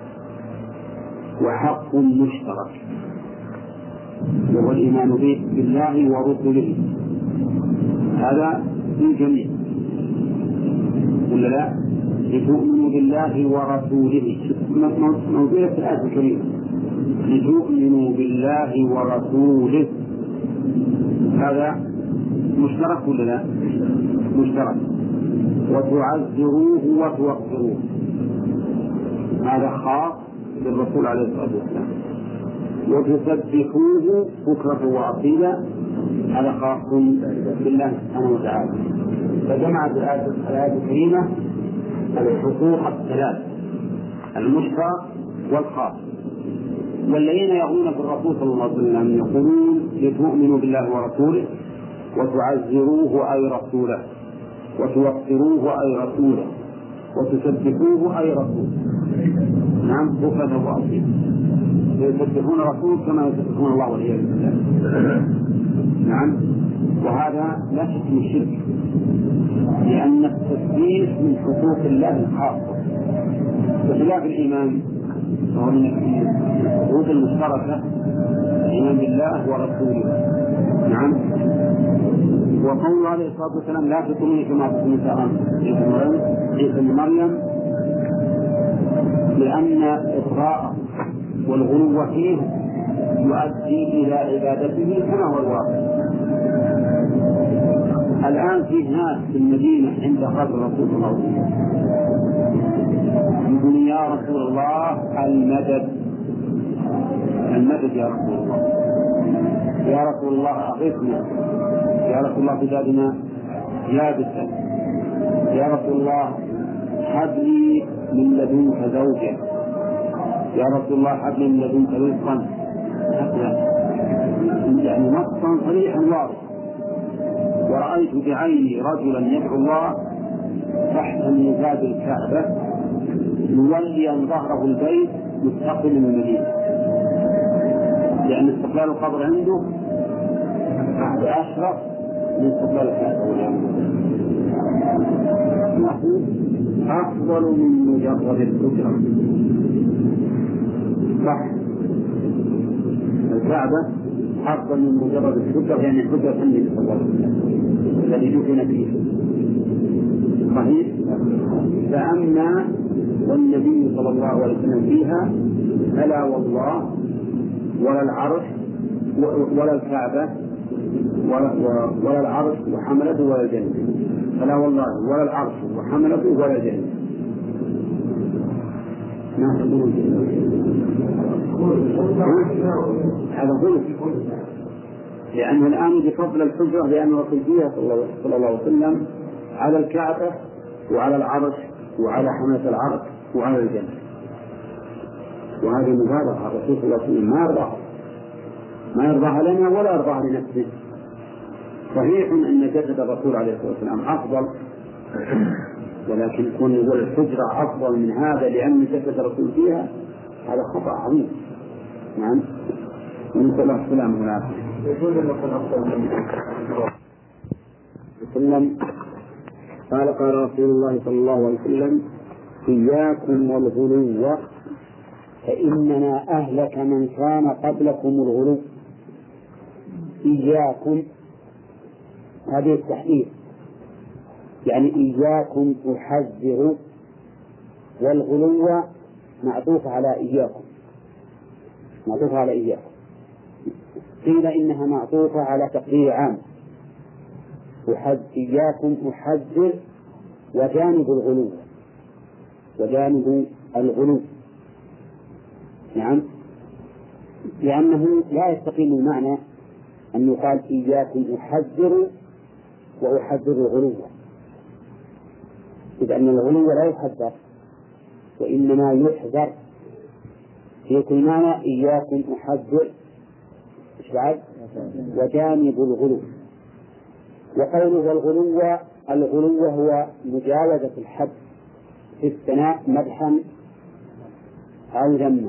وحق مشترك، وهو الإيمان بالله ورسله. هذا للجميع ولا لا؟ لتؤمنوا بالله ورسوله، موجودة في الآية الكريمة، لتؤمنوا بالله ورسوله. هذا مشترك ولا لا؟ مشترك. وتعزروه وتوقروه، هذا خاص بالرسول عليه الصلاة والسلام. وتسبحوه بكرة وأصيلا، هذا خاص بالله سبحانه وتعالى. فجمعت الآيات الكريمة الحقوق الثلاث: المشترك والخاص. والذين يغنون بالرسول صلى الله عليه وسلم يقولون لتؤمنوا بالله ورسوله وتعزروه أي رسوله، وتوقروه أي رسوله، وتسبحوه أي رسول. نعم، بكرة وأصيلا. يسبحون رسول كما يسبحون الله والعياذ بالله. نعم. وهذا لا شك من الشرك، لأن التسبيح من حقوق الله الخاصة، بخلاف الإيمان وهو من الشروط المشتركة الإيمان بالله ورسوله. نعم. وقول عليه الصلاة والسلام لا تكونوا كما تكون عيسى بن مريم، لأن إطراءه والغلو فيه يؤدي إلى عبادته كما هو الواقع. الآن في ناس في المدينة عند قبر رسول الله يقول يا رسول الله المدد، المدد يا رسول الله، يا رسول الله أغثنا، يا رسول الله بلادنا يابسة، يا رسول الله هب لي من لدنك زوجا، يا رسول الله هب لي من لدنك رزقا. يعني نصا صريحا واضحا. ورأيت بعيني رجلا يدعو الله تحت ميزاب الكعبة موليا ظهره البيت مستقبلا المدينة، لأن استقبال القبر عنده أشرف من استقبال الكعبة، أفضل من مجرد الحجرة. صح، الكعبة أفضل من مجرد الحجرة، يعني حجرة النبي صلى الله عليه وسلم الذي دفن فيه. صحيح. فأما والنبي صلى الله عليه وسلم فيها فلا والله ولا العرش ولا الكعبة ولا العرش وحملته ولا الجنة، فلا والله ولا العرش وحملته ولا الجنة. ما تقول هذا هو، لأنه الآن بفضل الحجرة، لأن الرسول فيها صلى الله عليه وسلم على الكعبة وعلى العرش وعلى حملة العرش وعلى الجنة. وهذه مبالغة، الرسول صلى الله عليه وسلم ما يرضاها لنا ولا يرضاها لنفسه. صحيح أن جسد الرسول عليه الصلاة والسلام أفضل، ولكن كون يقول الحجرة أفضل من هذا لأن جسد الرسول فيها هذا خطأ عظيم. نعم. ونسأل الله السلامة والعافية. قال رسول الله صلى الله عليه وسلم إياكم والغلو فإننا أهلك من كان قبلكم الغلو. إياكم هذه التحذير، يعني إياكم أحذر، والغلو معطوف على إياكم، معطوف على إياكم. قيل إنها معطوفة على تقدير عام، إياكم أحذر وجانب الغلو، وجانب الغلو. نعم، لأنه لا يستقيم المعنى أن يقال إياكم أحذر وأحذر الغلو، إذ أن الغلو لا يحذر وإنما يحذر. في كل معنى إياكم أحذر وجانب الغلو. وقوله الغلو هو مجاوزة الحد في الثناء مدحا أو ذما،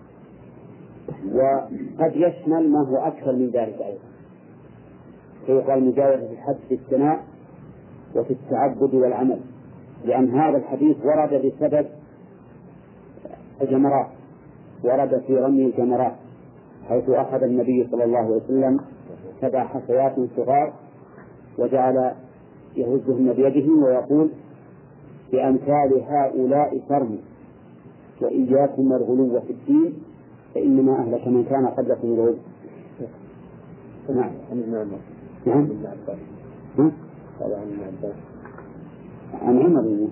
وقد يشمل ما هو أكثر من ذلك أيضا، فيقال مجاوزة الحد في الثناء وفي التعبد والعمل، لأن هذا الحديث ورد بسبب الجمرات، ورد في رمي الجمرات، حيث أخذ النبي صلى الله عليه وسلم 7 حصيات صغار وجعل يهزهن بيده ويقول بأمثال هؤلاء فرموا، وإياكم والغلو في الدين فإنما أهلك من كان قبلكم الغلو. نعم. نعم. عن عمر بن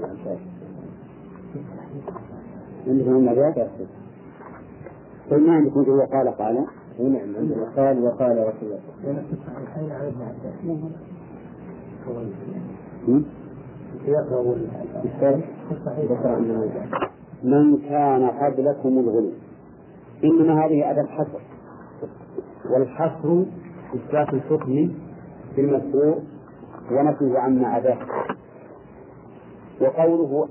عندكم النبات طيب ما عندكم هو قال نعم وقال رسول الله من كان قبلكم الغلو. إنما هذه أداة حصر، والحصر إثبات الحكم في المذكور ونفيه عما عداه. وقوله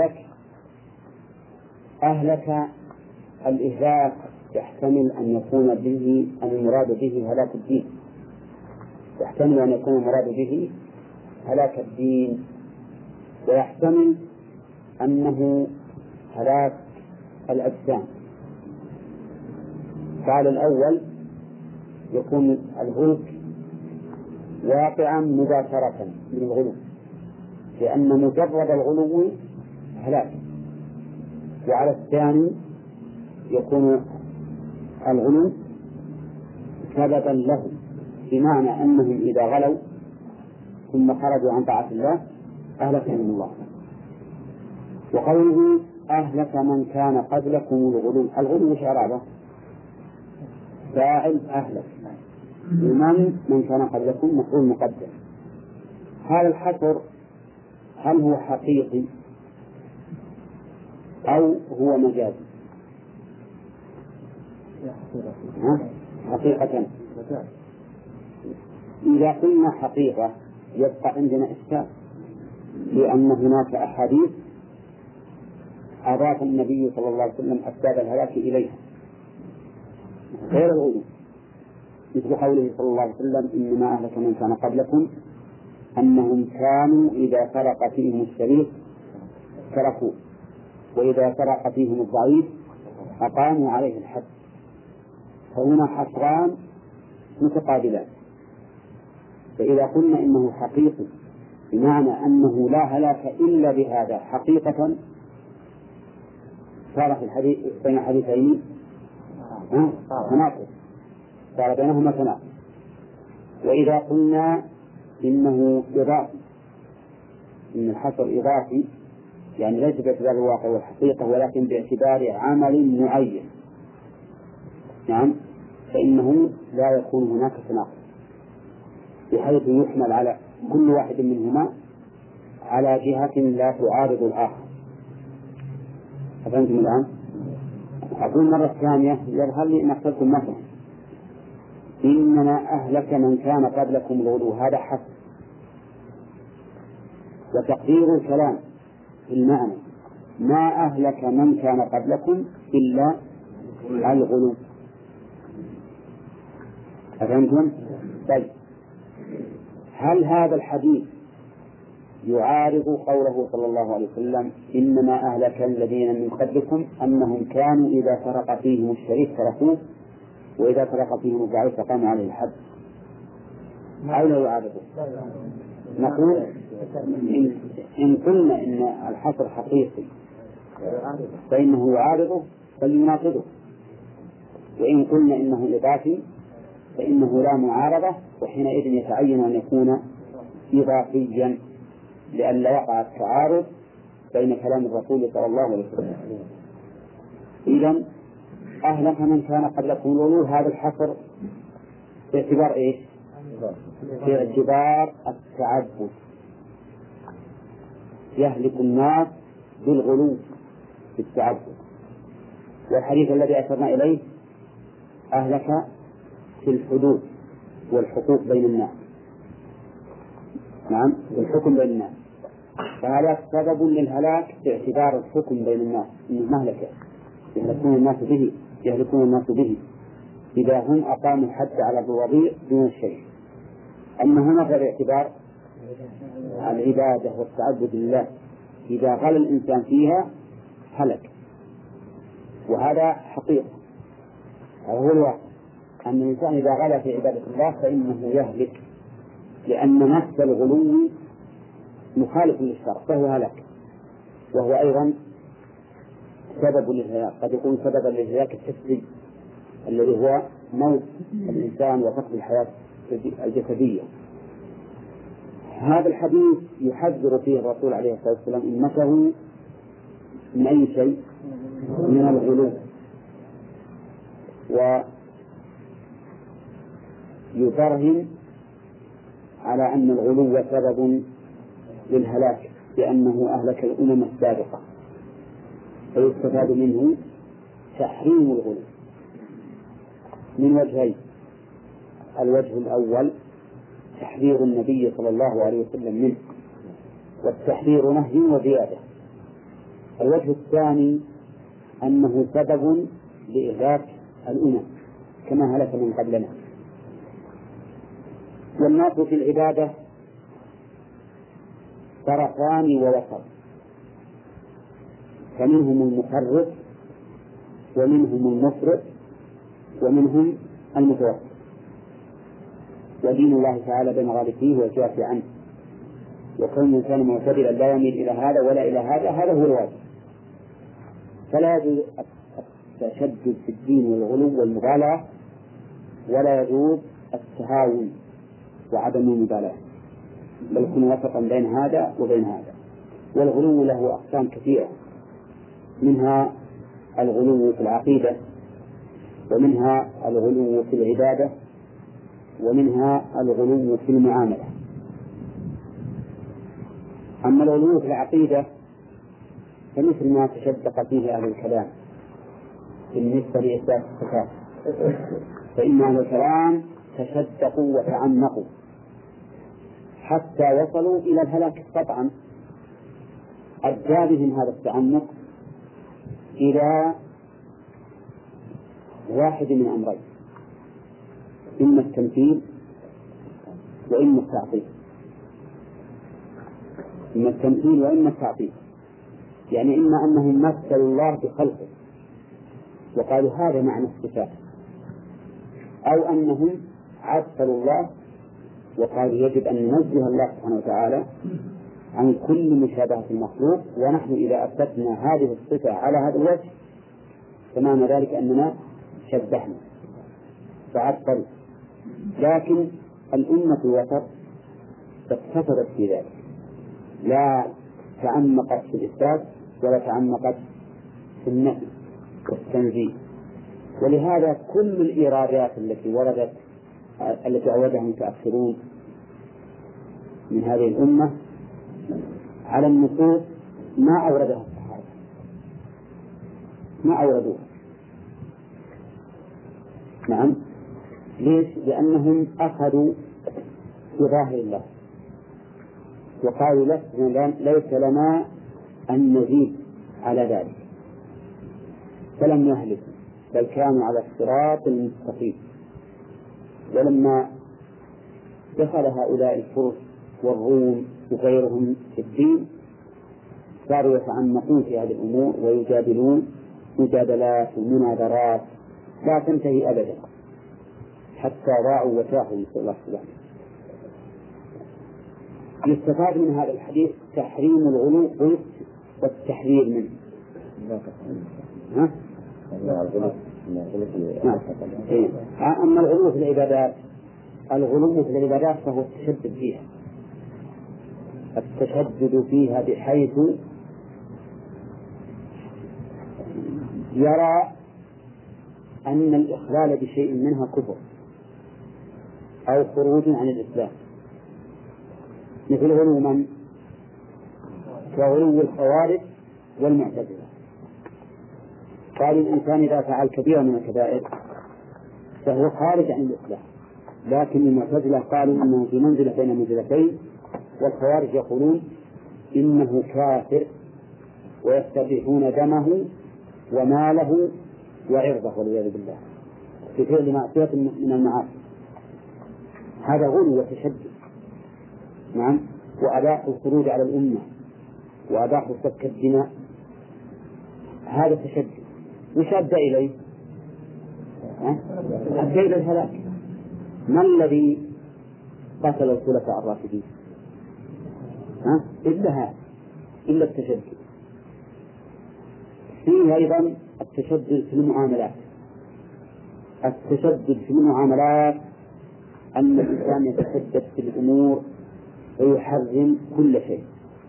أهلك الإهلاك يحتمل أن يكون به المراد به هلاك الدين، يحتمل أن يكون المراد به هلاك الدين، ويحتمل أنه هلاك الأجسام. فعلى الأول يكون الهلك واقعا مباشرة للغلو، لأن مجرد الغلو هلاك. وعلى الثاني يكون الغلو سببا له، بمعنى أنهم إذا غلوا ثم خرجوا عن طاعة الله أهلكهم الله. وقوله أهلك من كان قبلكم الغلو، الغلو شرابه فاعل أهلك، من كان قبلكم مفعول مقدم. هذا الحصر هل هو حقيقي أو هو مجازي؟ حقيقة. إذا قلنا حقيقة يبقى عندنا إشكال، لأن هناك أحاديث أضاف النبي صلى الله عليه وسلم أسباب الهلاك إليها غير الغلو، مثل قوله صلى الله عليه وسلم إنما أهلك من كان قبلكم أنهم كانوا إذا سرق فيهم الشريف تركوه، وإذا سرق فيهم الضعيف أقاموا عليه الحد. فهنا حصران متقابلان. فإذا قلنا إنه حقيقي بمعنى أنه لا هلاك إلا بهذا حقيقة، صار في الحديث بين حديثين تناقض، صار بينهما تناقض. وإذا قلنا إنه إضافي، إن الحصر إضافي، يعني ليس باعتبار الواقع والحقيقة ولكن باعتبار عمل معين، نعم، فإنه لا يكون هناك تناقض، بحيث يحمل على كل واحد منهما على جهة لا تعارض الآخر. أفهمتم الآن؟ أقول مرة ثانية يظهر لي أن أخذتم مثلا إنما أهلك من كان قبلكم الغلو، هذا حسب، وتقدير الكلام في المعنى ما أهلك من كان قبلكم إلا الغلو. أفهمتم؟ طيب، هل هذا الحديث يعارض قوله صلى الله عليه وسلم إنما أهلك الذين من قبلكم أنهم كانوا إذا سرق فيهم الشريف تركوه وإذا سرق فيهم الضعيف فقاموا عليه الحد؟ أو لا يعارضه؟ نقول إن قلنا إن الحصر حقيقي فإنه يعارضه فليناقضه، وإن قلنا إنه إضافي فإنه لا معارضة، وحينئذ يتعين أن يكون إضافيا لئلا يقع التعارض بين كلام الرسول صلى الله عليه وسلم. إذن أهلك من كان قبلكم الغلو، هذا الحصر باعتبار إيش؟ باعتبار التعبد، يهلك الناس بالغلو بالتعبد. والحديث الذي أشرنا إليه أهلك في الحدود والحقوق بين الناس، نعم، والحكم بين الناس، فهذا سبب للهلاك باعتبار الحكم بين الناس، إنه مهلكة يهلكون الناس به إذا هم أقاموا الحد على الرضيع دون الشيء. أما هنا فباعتبار العبادة والتعبد لله، إذا غل الإنسان فيها هلك، وهذا حقيقة، هذا هو الواقع، أن الإنسان إذا غلا في عبادة الله فإنه يهلك، لأن نفس الغلو مخالف للشرع فهو هلك، وهو أيضا سبب للهلاك، قد يكون سببا للهلاك الحسي الذي هو موت الإنسان وفقد الحياة الجسدية. هذا الحديث يحذر فيه الرسول عليه الصلاة والسلام أمته من أي شيء؟ من الغلو، ويبرهن على أن الغلو سبب للهلاك لأنه أهلك الأمم السابقة، فيستفاد منه تحريم الغلو من وجهين: الوجه الأول تحذير النبي صلى الله عليه وسلم منه، والتحذير نهي وزيادة. الوجه الثاني أنه سبب لإهلاك الأمم كما هلك من قبلنا. والناس في العبادة طرفان ووسط، فمنهم المفرط ومنهم المفرط ومنهم المتوسط، ودين الله تعالى بين غالبيه والجافي عنه، وكون الإنسان معتدلا لا يميل إلى هذا ولا إلى هذا، هذا هو الواجب. فلا يجوز التشدد في الدين والغلو والمبالغة، ولا يجوز التهاون وعدم المبالغة، بل يكون وسطا بين هذا وبين هذا. والغلو له أقسام كثيرة، منها الغلو في العقيدة، ومنها الغلو في العبادة، ومنها الغلو في المعاملة. أما الغلو في العقيدة فمثل ما تشدق فيه أهل الكلام بالنسبة لإثبات الصفات، فإن أهل الكلام تشدقوا وتعمقوا حتى وصلوا إلى الهلاك قطعا. أدى بهم هذا التعمق إلى واحد من أمرين: إما التمثيل وإما التعطيل. إما التمثيل وإما التعطيل، يعني إما أنهم مثلوا الله بخلقه وقالوا هذا معنى الصفات، أو أنهم عطلوا الله وقالوا يجب أن ننزه الله سبحانه وتعالى عن كل مشابهة المخلوق، ونحن إذا أثبتنا هذه الصفة على هذا الوجه فمعنى ذلك أننا شبهنا فعطلوا. لكن الأمة الوسط اقتصرت في ذلك، لا تعمقت في الإثبات ولا تعمقت في النفي والتنزيه. ولهذا كل الإيرادات التي أوردها المتأخرون من هذه الأمة على النصوص ما أوردها الصحابة، ما أوردوها. نعم، ليش؟ لأنهم أخذوا بظاهر الله وقالوا ليس لنا أن نزيد على ذلك، فلم يهلكوا بل كانوا على الصراط المستقيم. ولما دخل هؤلاء الفرس والروم وغيرهم في الدين صاروا يتعمقون في هذه الأمور ويجادلون مجادلات ومناظرات لا تنتهي أبدا حتى ضاعوا وتاهوا، نسأل الله السلامة. يستفاد من هذا الحديث تحريم الغلو والتحذير منه. أما الغلو في العبادات، الغلو في العبادات فهو التشدد فيها، التشدد فيها بحيث يرى أن الإخلال بشيء منها كفر أو خروج عن الإسلام، مثل غلو من؟ كغلو الخوارج والمعتزلة. قال الإنسان إذا فعل كبيرة من الكبائر فهو خارج عن الإسلام، لكن المعتزلة قالوا إنه في منزلة بين منزلتين، والخوارج يقولون إنه كافر ويستبيحون دمه وماله وعرضه والعياذ بالله في فعل معصية من المعاصي. هذا غلو وتشدد. نعم، وأباحوا الخروج على الأمة وأباحوا سفك الدماء، هذا تشدد. وش أدى إليه؟ أدى إلى الهلاك. ما الذي قتل الخلفاء الراشدين؟ إلا التشدد. فيه أيضا التشدد في المعاملات. التشدد في المعاملات أن الإنسان يتشدد في الأمور ويحرم كل شيء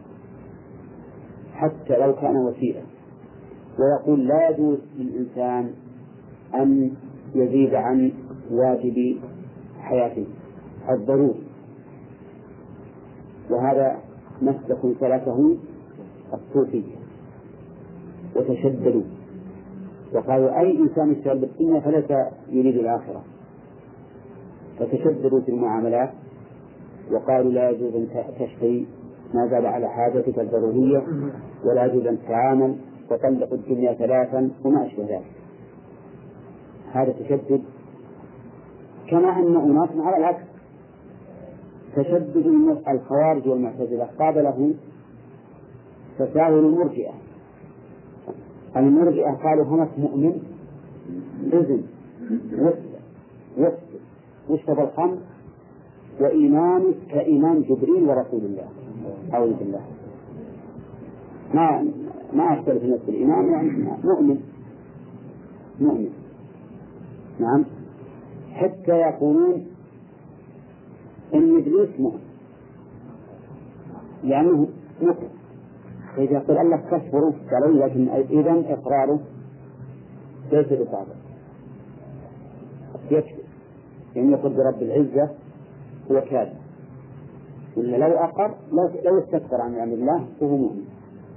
حتى لو كان وسيلة، ويقول لا يجوز للإنسان أن يزيد عن واجب حياته الضروري. وهذا مسلك سلكه الصوفية، وتشددوا وقالوا أي إنسان يشتغل بالدنيا فليس يريد الآخرة، فتشددوا في المعاملات وقالوا لا يجوز أن تشتري ما زاد على حاجتك الضرورية، ولا يجوز أن تتعامل، وطلق الدنيا ثلاثا وما أشبه ذلك. هذا تشدد. كما أن أناس على العكس تشدد الخوارج والمعتزلة قابله تساهل المرجئة. المرجئة قالوا همس مؤمن إذن واشرب الخمر وإيمانك كإيمان جبريل ورسول الله أعوذ بالله. ما أختلف الناس بالإيمان، يعني مؤمن. نعم، حتى يقولون إن إبليس مؤمن لأنه مؤمن. فإذا قل الله كفره قالوا لكن إذن إقراره ليس بصادق، يكفي يعني يقول برب العزة هو كاذب، ولا لو أقر لو استكبر عن أمر الله فهو مؤمن.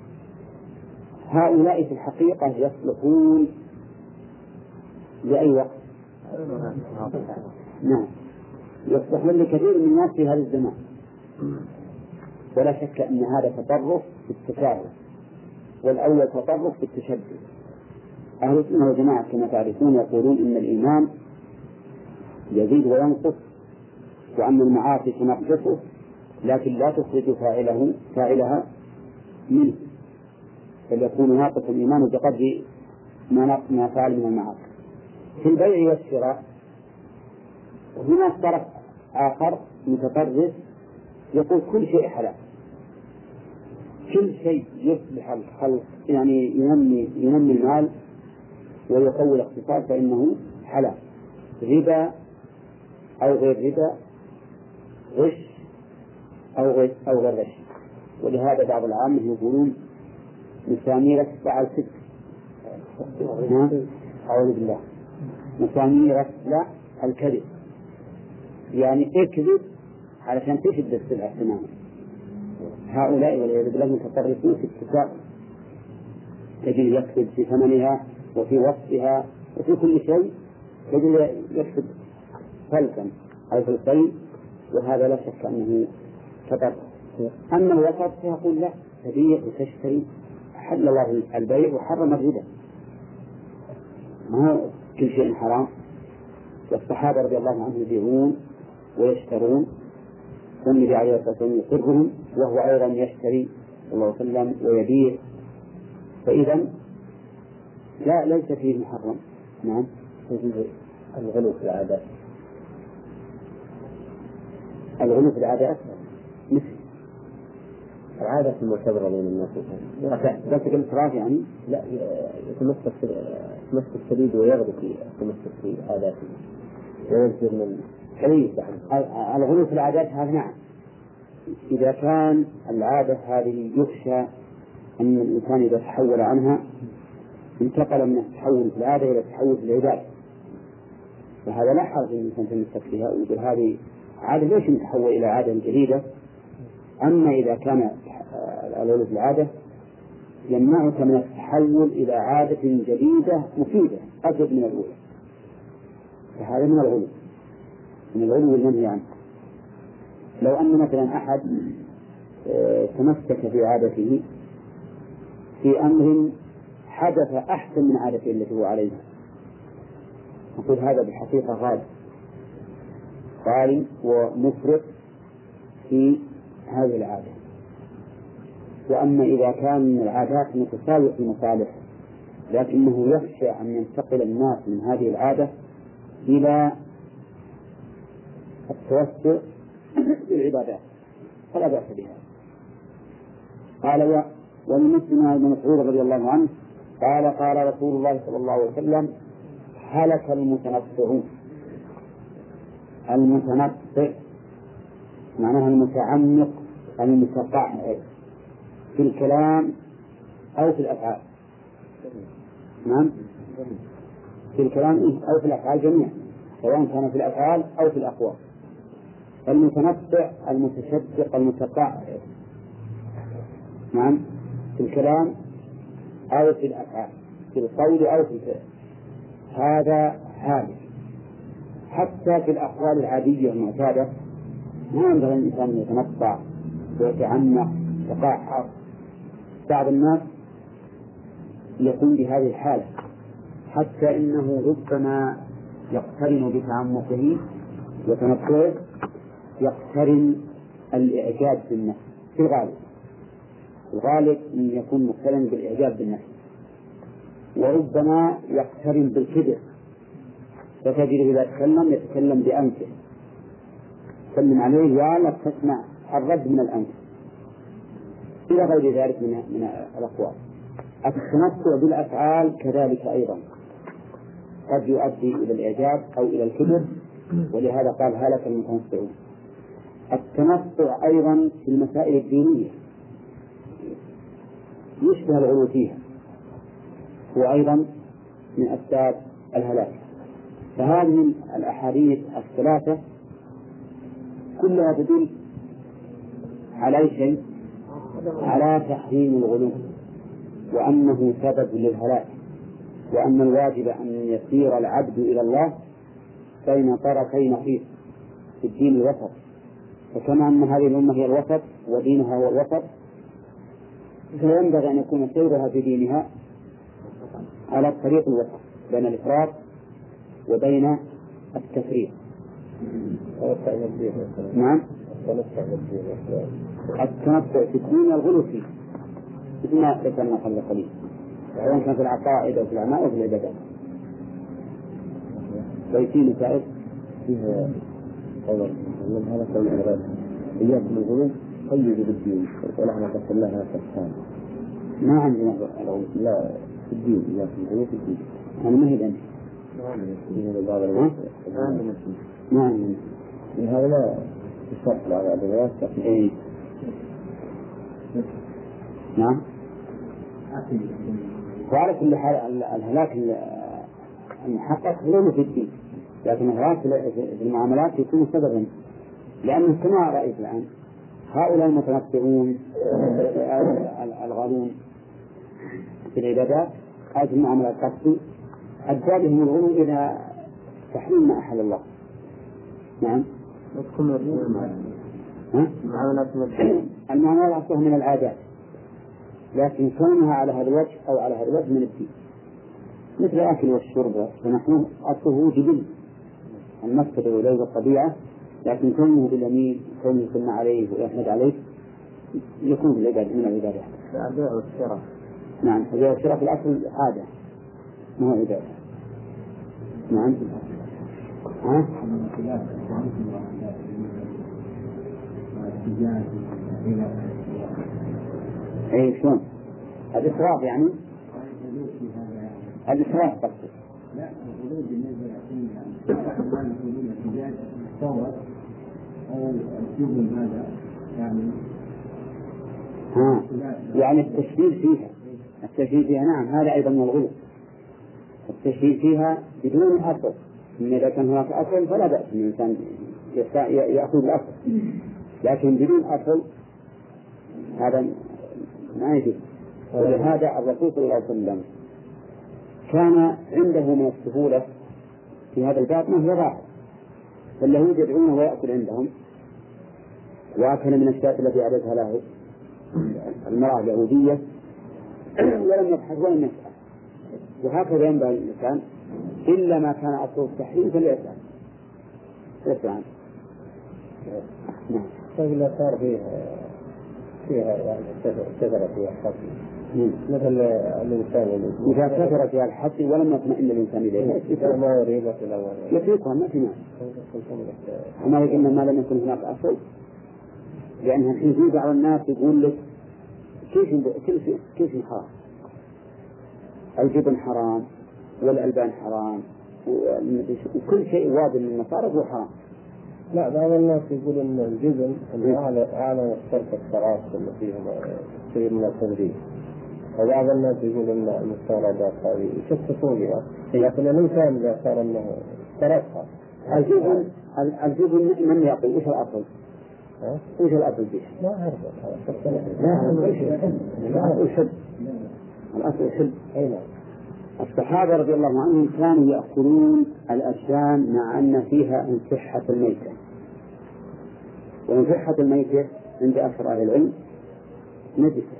هؤلاء في الحقيقة يصلحون لأي وقت؟ نعم، يصلحون لكثير من الناس في هذا الزمان، ولا شك أن هذا تطرف في التساهل، والأول تطرف في التشدد. أهل السنة والجماعة كما تعرفون يقولون إن الإيمان يزيد وينقص، وأن المعاصي تنقصه لكن لا تخرج فاعلها منه، بل يكون ناقص الإيمان بقدر ما فعل من المعاصي. في البيع والشراء هناك طرف آخر متطرف يقول كل شيء حلال، كل شيء يصلح الخلق يعني ينمي المال ويقوي الاقتصاد فإنه حلال، ربا أو غير ربا، غش أو غير غش. ولهذا بعض العامة يقولون مسامير فعل ست، أعوذ بالله، مسامير لا الكذب، يعني اكذب علشان تشد السلعة تماما. هؤلاء والعياذ بالله متطرفون في التساؤل، تجد يكذب في ثمنها وفي وصفها وفي كل شيء، تجد يكذب فلكا أو فلسين، وهذا لا شك أنه تطرف. أما الوسط فيقول لا، تبيع وتشتري، حل الله البيع وحرم الربا، ما هو كل شيء حرام. والصحابة رضي الله عنهم يبيعون ويشترون، والنبي عليه الصلاة والسلام يقرهم وهو أيضا يشتري صلى الله عليه وسلم ويبيع، فإذا ليس فيه محرم. نعم، الغلو في العادات، الغلو في العادات مثل العادة المعتبرة بين الناس، بس الإسراف يعني لا يتمسك الشديد ويغلو في يتمسك في عاداته ويجزر من الغلو في العادات هذا. نعم، إذا كان العادة هذه يخشى أن الإنسان إذا تحول عنها انتقل من التحول في العادة إلى التحول في العبادة، فهذا لا حرج أن الإنسان يتمسك فيها ويقول هذه عادة ليش نتحول إلى عادة جديدة. أما إذا كان الغلو في العادة يمنعك من التحول إلى عادة جديدة مفيدة أجد من الأولى، فهذا من الغلو والمنهي عنه. لو أن مثلا أحد تمسك في عادته في أمر حدث أحسن من عادته التي هو عليها، نقول هذا بالحقيقة غالي ومفرط في هذه العادة. وأما إذا كان العادات متساوية في المصالح لكنه يخشى أن ينتقل الناس من هذه العادة إلى التوسع في العبادات فلا بأس بها. قال ولمسلم عن ابن مسعود رضي الله عنه قال رسول الله صلى الله عليه وسلم هلك المتنطعون. المتنطع معناها المتعمق المتقعر في الكلام أو في الأفعال. نعم، في الكلام أو في الأفعال جميعا، سواء كان في الأفعال أو في الأقوال. المتنطع المتشدق المتقعر، نعم، في الكلام أو في الأفعال، في القول أو في الفعل، هذا هالك. حتى في الأقوال العادية المعتادة ما ينبغي الإنسان يتنطع ويتعمق يتقعر. بعض الناس يكون بهذه الحالة حتى إنه ربما يقترن بتعمقه وتنطعه يقترن الإعجاب بالنفس. في الغالب أن يكون مقترن بالإعجاب بالنفس، وربما يقترن بالكبر، فتجد إذا تكلم يتكلم بأنفه، سلم عليه ولا تسمع الرد من الأنف إلى غير ذلك من الأقوال. التنطع بالأفعال كذلك أيضا قد يؤدي إلى الإعجاب أو إلى الكبر، ولهذا قال هلك المتنطعون. التنطع أيضا في المسائل الدينية يشبه الغلو فيها، هو أيضا من أسباب الهلاك. فهذه الأحاديث الثلاثة كلها تدل على شيء، على تحريم الغلو، وأنه سبب للهلاك، وأن الواجب أن يسير العبد إلى الله بين طرفي نقيض في الدين الوسط. فكما أن هذه الأمة هي الوسط ودينها هو الوسط، فينبغي أن يكون سيرها في دينها على الطريق الوسط بين الإفراط وبين التفريط. نعم، التنطع في الدين والغلو فيه مثل ما ذكرنا قبل قليل، سواء كان في العقائد أو في الأعمال أو في العبادات. ويتي مسائل فيها قول من هذا قول العباد إياكم الغلو قيدوا بالدين، ونحن قسمناها قسمان. ما عندنا الغلو لا في الدين، إياكم الغلو في الدين. أنا ما هي عندي. ما عندنا. هذا لا يشرح على الأدوات. إيه. نعم. وعلى كل حال الهلاك المحقق غلو في الدين، لكن الهلاك في المعاملات يكون سببا، لأنه كما رأيت الآن هؤلاء المتنطعون الغالون في العبادات أو في المعاملات قصدي أدى بهم الغلو إلى تحريم ما أحل الله. نعم. المعاملات أصلها من العادات، لكن كونها على هذا الوجه أو على هذا الوجه من الدين، مثل الأكل والشرب، فنحن أصله جبل المفسدة وليس الطبيعة، لكن كونه باليمين كونه يسمى عليه ويحمد عليه يكون بالعبادة من العبادة. البيع والشراء. نعم، البيع والشراء في الأصل عادة ما هو عبادة. نعم. أي شلون؟ الإسراف يعني؟ الإسراف قصدي. لا، الغلو بالنسبة للتجارة الثورة أو الجبن هذا يعني التشديد فيها نعم، هذا أيضا من الغلو. التشديد فيها بدون أصل، إذا كان هناك أصل فلا بأس أن الإنسان يأخذ الأصل، لكن بدون أصل هذا ما يجوز. ولهذا الرسول صلى الله عليه وسلم كان عنده من السهولة في هذا الباب ما هي ظاهر، فاليهود يدعونه ويأكل عندهم، وأكل من الشاة التي عبدها له المرأة اليهودية ولم يبحث ولم يسأل. وهكذا ينبغي الإنسان إلا ما كان أصل التحريم فليسأل. نعم. طيب لا صار فيها يعني كثرة فيها الحق، مثل الإنسان إذا كثر فيها الحق ولم يطمئن الإنسان إليه ما يريد في الأول يفيقها ما في مال. وما يقول ما لم يكن هناك أصل، لأن الحين في بعض الناس يقول لك كيف حرام، الجبن حرام والألبان حرام وكل شيء واضح من النصارى هو حرام. لا، بعض الناس يقول ان الجبن اعلى شرط الصراط اللي فيهم شيء من التنظيف، وبعض الناس يقول ان المستوردات هذه يشككوا بها، لكن الانسان اذا صار انه تركها الجبن من يقول وش الاصل؟ وش الاصل فيه؟ ما اعرف الاصل حل. الصحابة رضي الله عنهم كانوا يأكلون الأجسام مع أن فيها انفحة الميتة، وانفحة الميتة عند أكثر أهل العلم نجسة،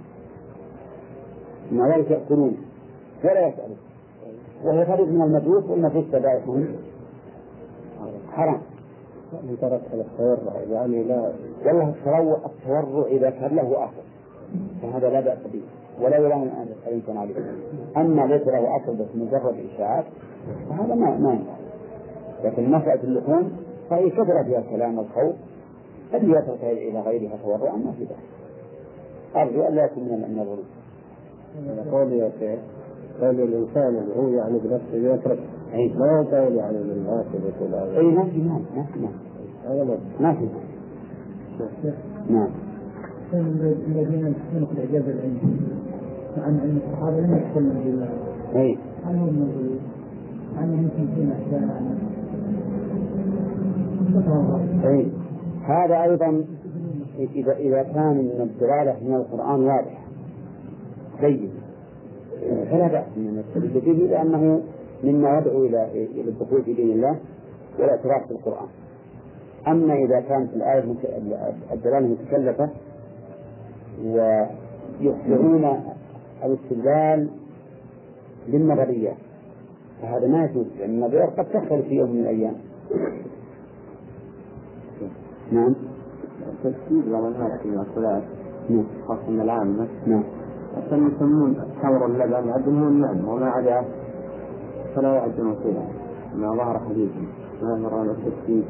مع ذلك يأكلون فلا يسألون، وهي خرج من المجوس والمجوس تبعهم حرام. من ترك التورع يعني لا، والله التورع إذا كان له أصل فهذا لا بأس به، ولا يلام الإنسان عليه. أما ليس له أصل بس مجرد إشاعات فهذا ما ينفع. لكن مسألة اللحوم فهي كثرة فيها الكلام والخوف الذي يترك إلى غيرها تورعا ما في ذلك. أرجو أن لا يكون من الغلو. قول يا شيخ قول الإنسان اللي هو يعني بنفسه يترك ما يقول يعني للناس يقول هذا. أي نفسي هذا ما في. نعم. الذين يكونوا في الإعجاز العلمي عن الصحابة لم يتكلموا بالله. أي. عنهم يمكن في أحيان أي. هذا أيضا إذا كان من الدلالة من القرآن واضح بين فلا بأس من التدليل به لأنه مما يدعو إلى الدخول في دين الله والاعتراف بالقرآن. أما إذا كانت الآية الدلالة متكلفة ويحضرون الاستدلال للنظريات فهذا ما يجوز لأن النظريات قد تختلف في يوم من الأيام. نعم. تفسير بعض الناس في المأكولات خاصة من العامة عشان يسمون تمر اللبن يعدمون الماء وما عدا فلا يعدمون فيها ما ظهر حديثا ما مرة التفسير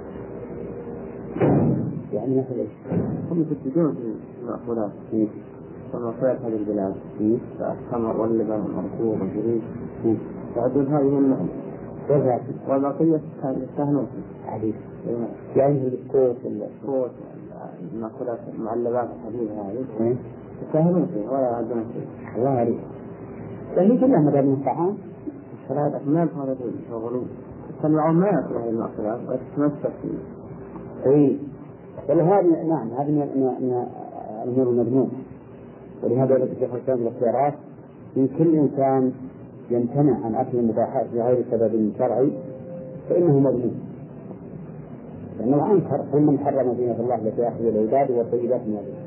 يعني مثل إيش؟ هم يفسدون في المأكولات المأكولات هذه البلاد التمر واللبن والمركوب والجريد يعدون هذه الماء والبقية يستهنون عليك يعني البسكوت المأكولات المعلبات الحديثة هذه يستهنون فيه ولا يعدون فيه. الله عليك. يعني كلها مدام من الطعام الشرائع ما بهذا الغلو تسمعون ما يأكل هذه المأكولات وتتمسك فيه. إيه ولهذا نعم هذا من الأمور المذمومة. ولهذا الذي في حساب الاختيارات من كل إنسان يمتنع عن أكل المباحات بغير سبب شرعي فإنه مذموم. لأنه أنكر كل من حرم زينة الله التي أخذ العباد والطيبات من الرزق.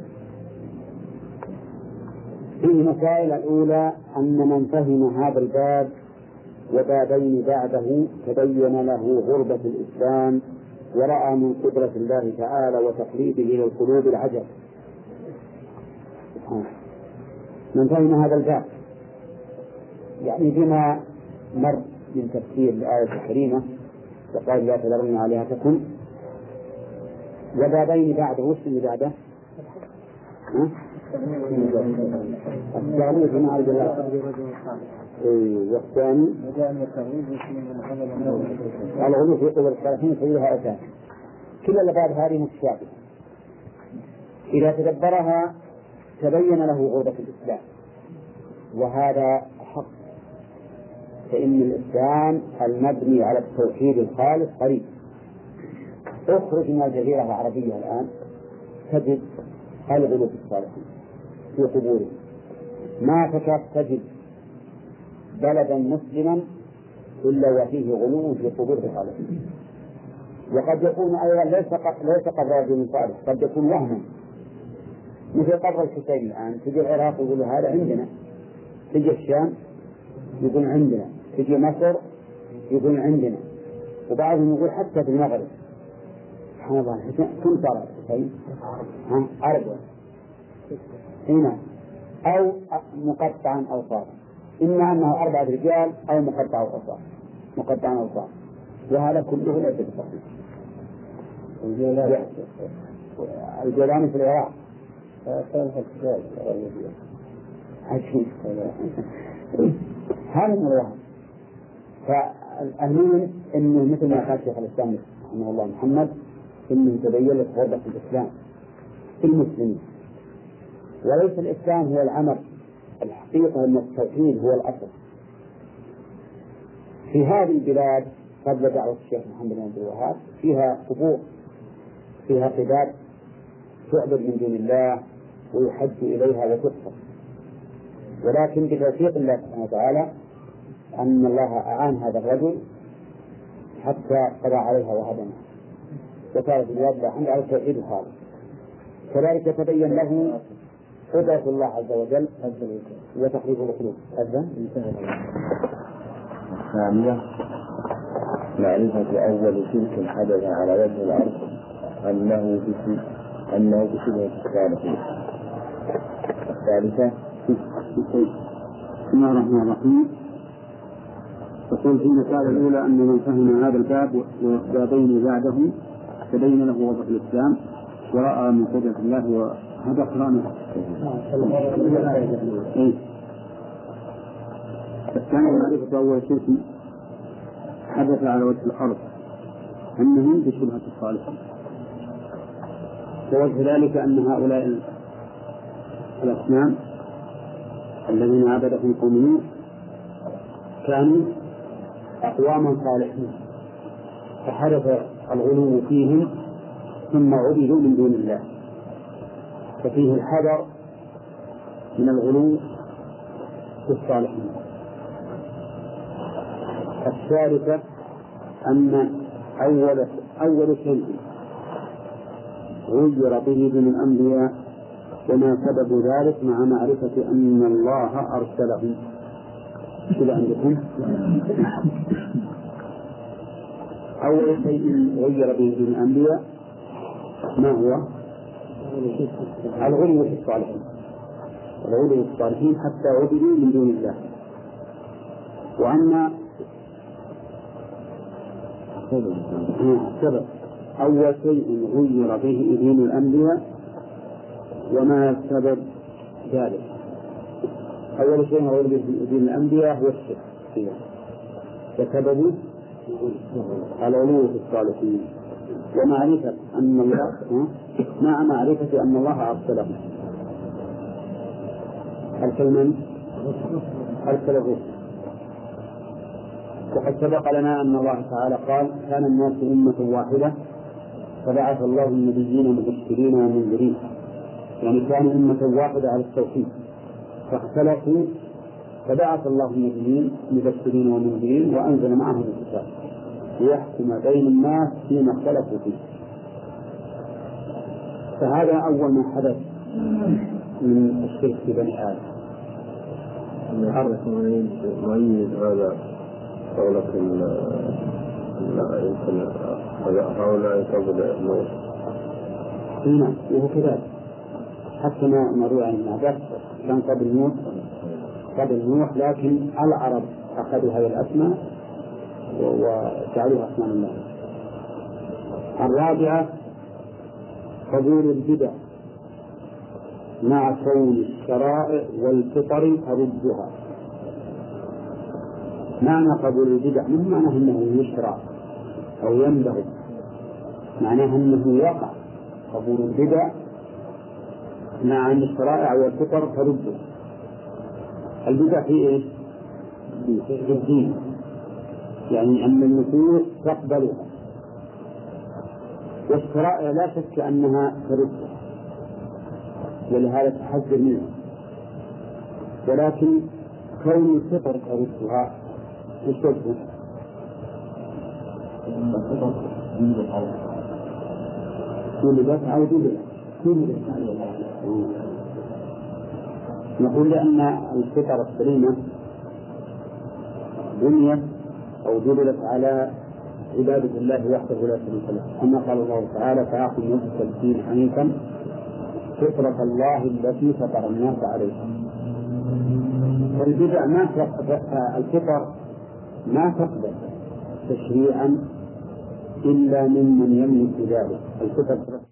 في المسائل الأولى أن من فهم هذا الباب وبابين بعده تبين له غربة الإسلام ورأى من قدرة الله تعالى وتقليده للقلوب العجب. من فهم هذا الباب يعني بما مر من تفسير الآية الكريمة وقال لا تذرن آلهتكم وبابين بعده وش اللي بعده؟ الثاني في معرض الله والثاني الغلو في قبر الصالحين فيها أتان. كل الأبواب هذه متشابهة إذا تدبرها تبين له غربة الإسلام وهذا حق. فإن الإسلام المبني على التوحيد الخالص قريب. اخرج من الجزيرة العربية الآن تجد الغلو في الصالحين في قبورهم. ما تكاد تجد بلدا مسلما إلا وفيه غلو في قبور الصالحين. وقد يكون أيضا ليس قبر رجل صالح قد يكون وهما مثل قبر الحسين الآن. تجي العراق يقول هذا عندنا، تجي الشام يقول عندنا، تجي مصر يقول عندنا، وبعضهم يقول حتى في المغرب سبحان الله كم صار الحسين؟ أربعة هنا أو مقطعا أو صار، إما أنه 4 رجال أو مقطع أو صار مقطعا أو صار. وهذا كله ليس بصحيح. الجيلاني في العراق هذا من الوهم. فالمهم إنه مثل ما قال شيخ الإسلام رحمه الله محمد إنه تبين لك غربة الإسلام في المسلمين. وليس الإسلام هو العمل، الحقيقة أن التوحيد هو الأصل. في هذه البلاد قبل دعوة الشيخ محمد بن عبد الوهاب فيها قبور، فيها قباب تعبد من دون الله ويحج إليها وتكفر، ولكن بتوفيق الله سبحانه وتعالى أن الله أعان هذا الرجل حتى قضى عليها وهدمها وصارت البلاد الحمد على التوحيد الخالص. كذلك تبين له قدرة الله عز وجل وتقريب القلوب. الثانية معرفة أول شرك حدث على وجه الأرض أنه بشبه الصالحين. الثالثة بسم الله الرحمن الرحيم. يقول في المسألة الأولى أن من فهم هذا الباب وبابين بعده تبين له وضع الإسلام ورأى من قدرة الله وهذا قرآن. الثاني معرفة أول شيء حدث على وجه الأرض أنهم بشبهة الصالحين، ووجه ذلك أن هؤلاء الأصنام الذين عبدهم قوم نوح كانوا أقواما صالحين، فحدث الغلو فيهم ثم عبدوا من دون الله، ففيه الحذر من الغلو في الصالحين. الثالثة أن أول شيء غير به من الأنبياء وما سبب ذلك مع معرفة أن الله أرسلهم. كذا عندكم أول شيء غير به من الأنبياء ما هو؟ الغلو في الصالحين، الغلو في الصالحين حتى عبدوا من دون الله. وأما السبب أول شيء غير به دين الأنبياء وما سبب ذلك. أول شيء غير به دين الأنبياء هو الشرك، وسببه الغلو في الصالحين ومعرفة أن الله مع معرفة أن الله أرسله. أرسله. وقد سبق لنا أن الله تعالى قال كان الناس أمة واحدة فبعث الله النبيين مبشرين ومنذرين، يعني كانوا أمة واحدة على التوحيد فاختلفوا فبعث الله النبيين مبشرين ومنذرين وأنزل معهم الكتاب ليحكم بين الناس فيما اختلفوا فيه. فهذا أول ما حدث من الشرك في بني آدم. مؤيد هذا قولة لا يمكن هؤلاء قبل الموت. نعم وهو كذلك حتى ما نروي عن الناس كان قبل الموت لكن العرب أخذوا هذه الأسماء وجعلوها أسماء الله. الرابعة قبول البدع مع كون الشرائع والفطر تردها. معنى قبول البدع من معناه أنه يشرع أو ينبغي، معناه أنه يقع. قبول البدع مع أن الشرائع والفطر تردها. البدع في إيش؟ في الدين، يعني أن النصوص تقبلها، والشرائع لا شك أنها تردها ولهذا تحذر منها، ولكن كون الفطر تردها يشبه ولدت أو دبلت. نقول لأن الفطر السليمة بنيت أو دبلت على عبادة الله وحده لا شريك له، كما قال الله تعالى فأقم وجهك للدين حنيفا فطرة الله التي فطر الناس عليها. والبدع الفطر ما تقبل تشريعا إلا ممن يملك ذلك. الفطر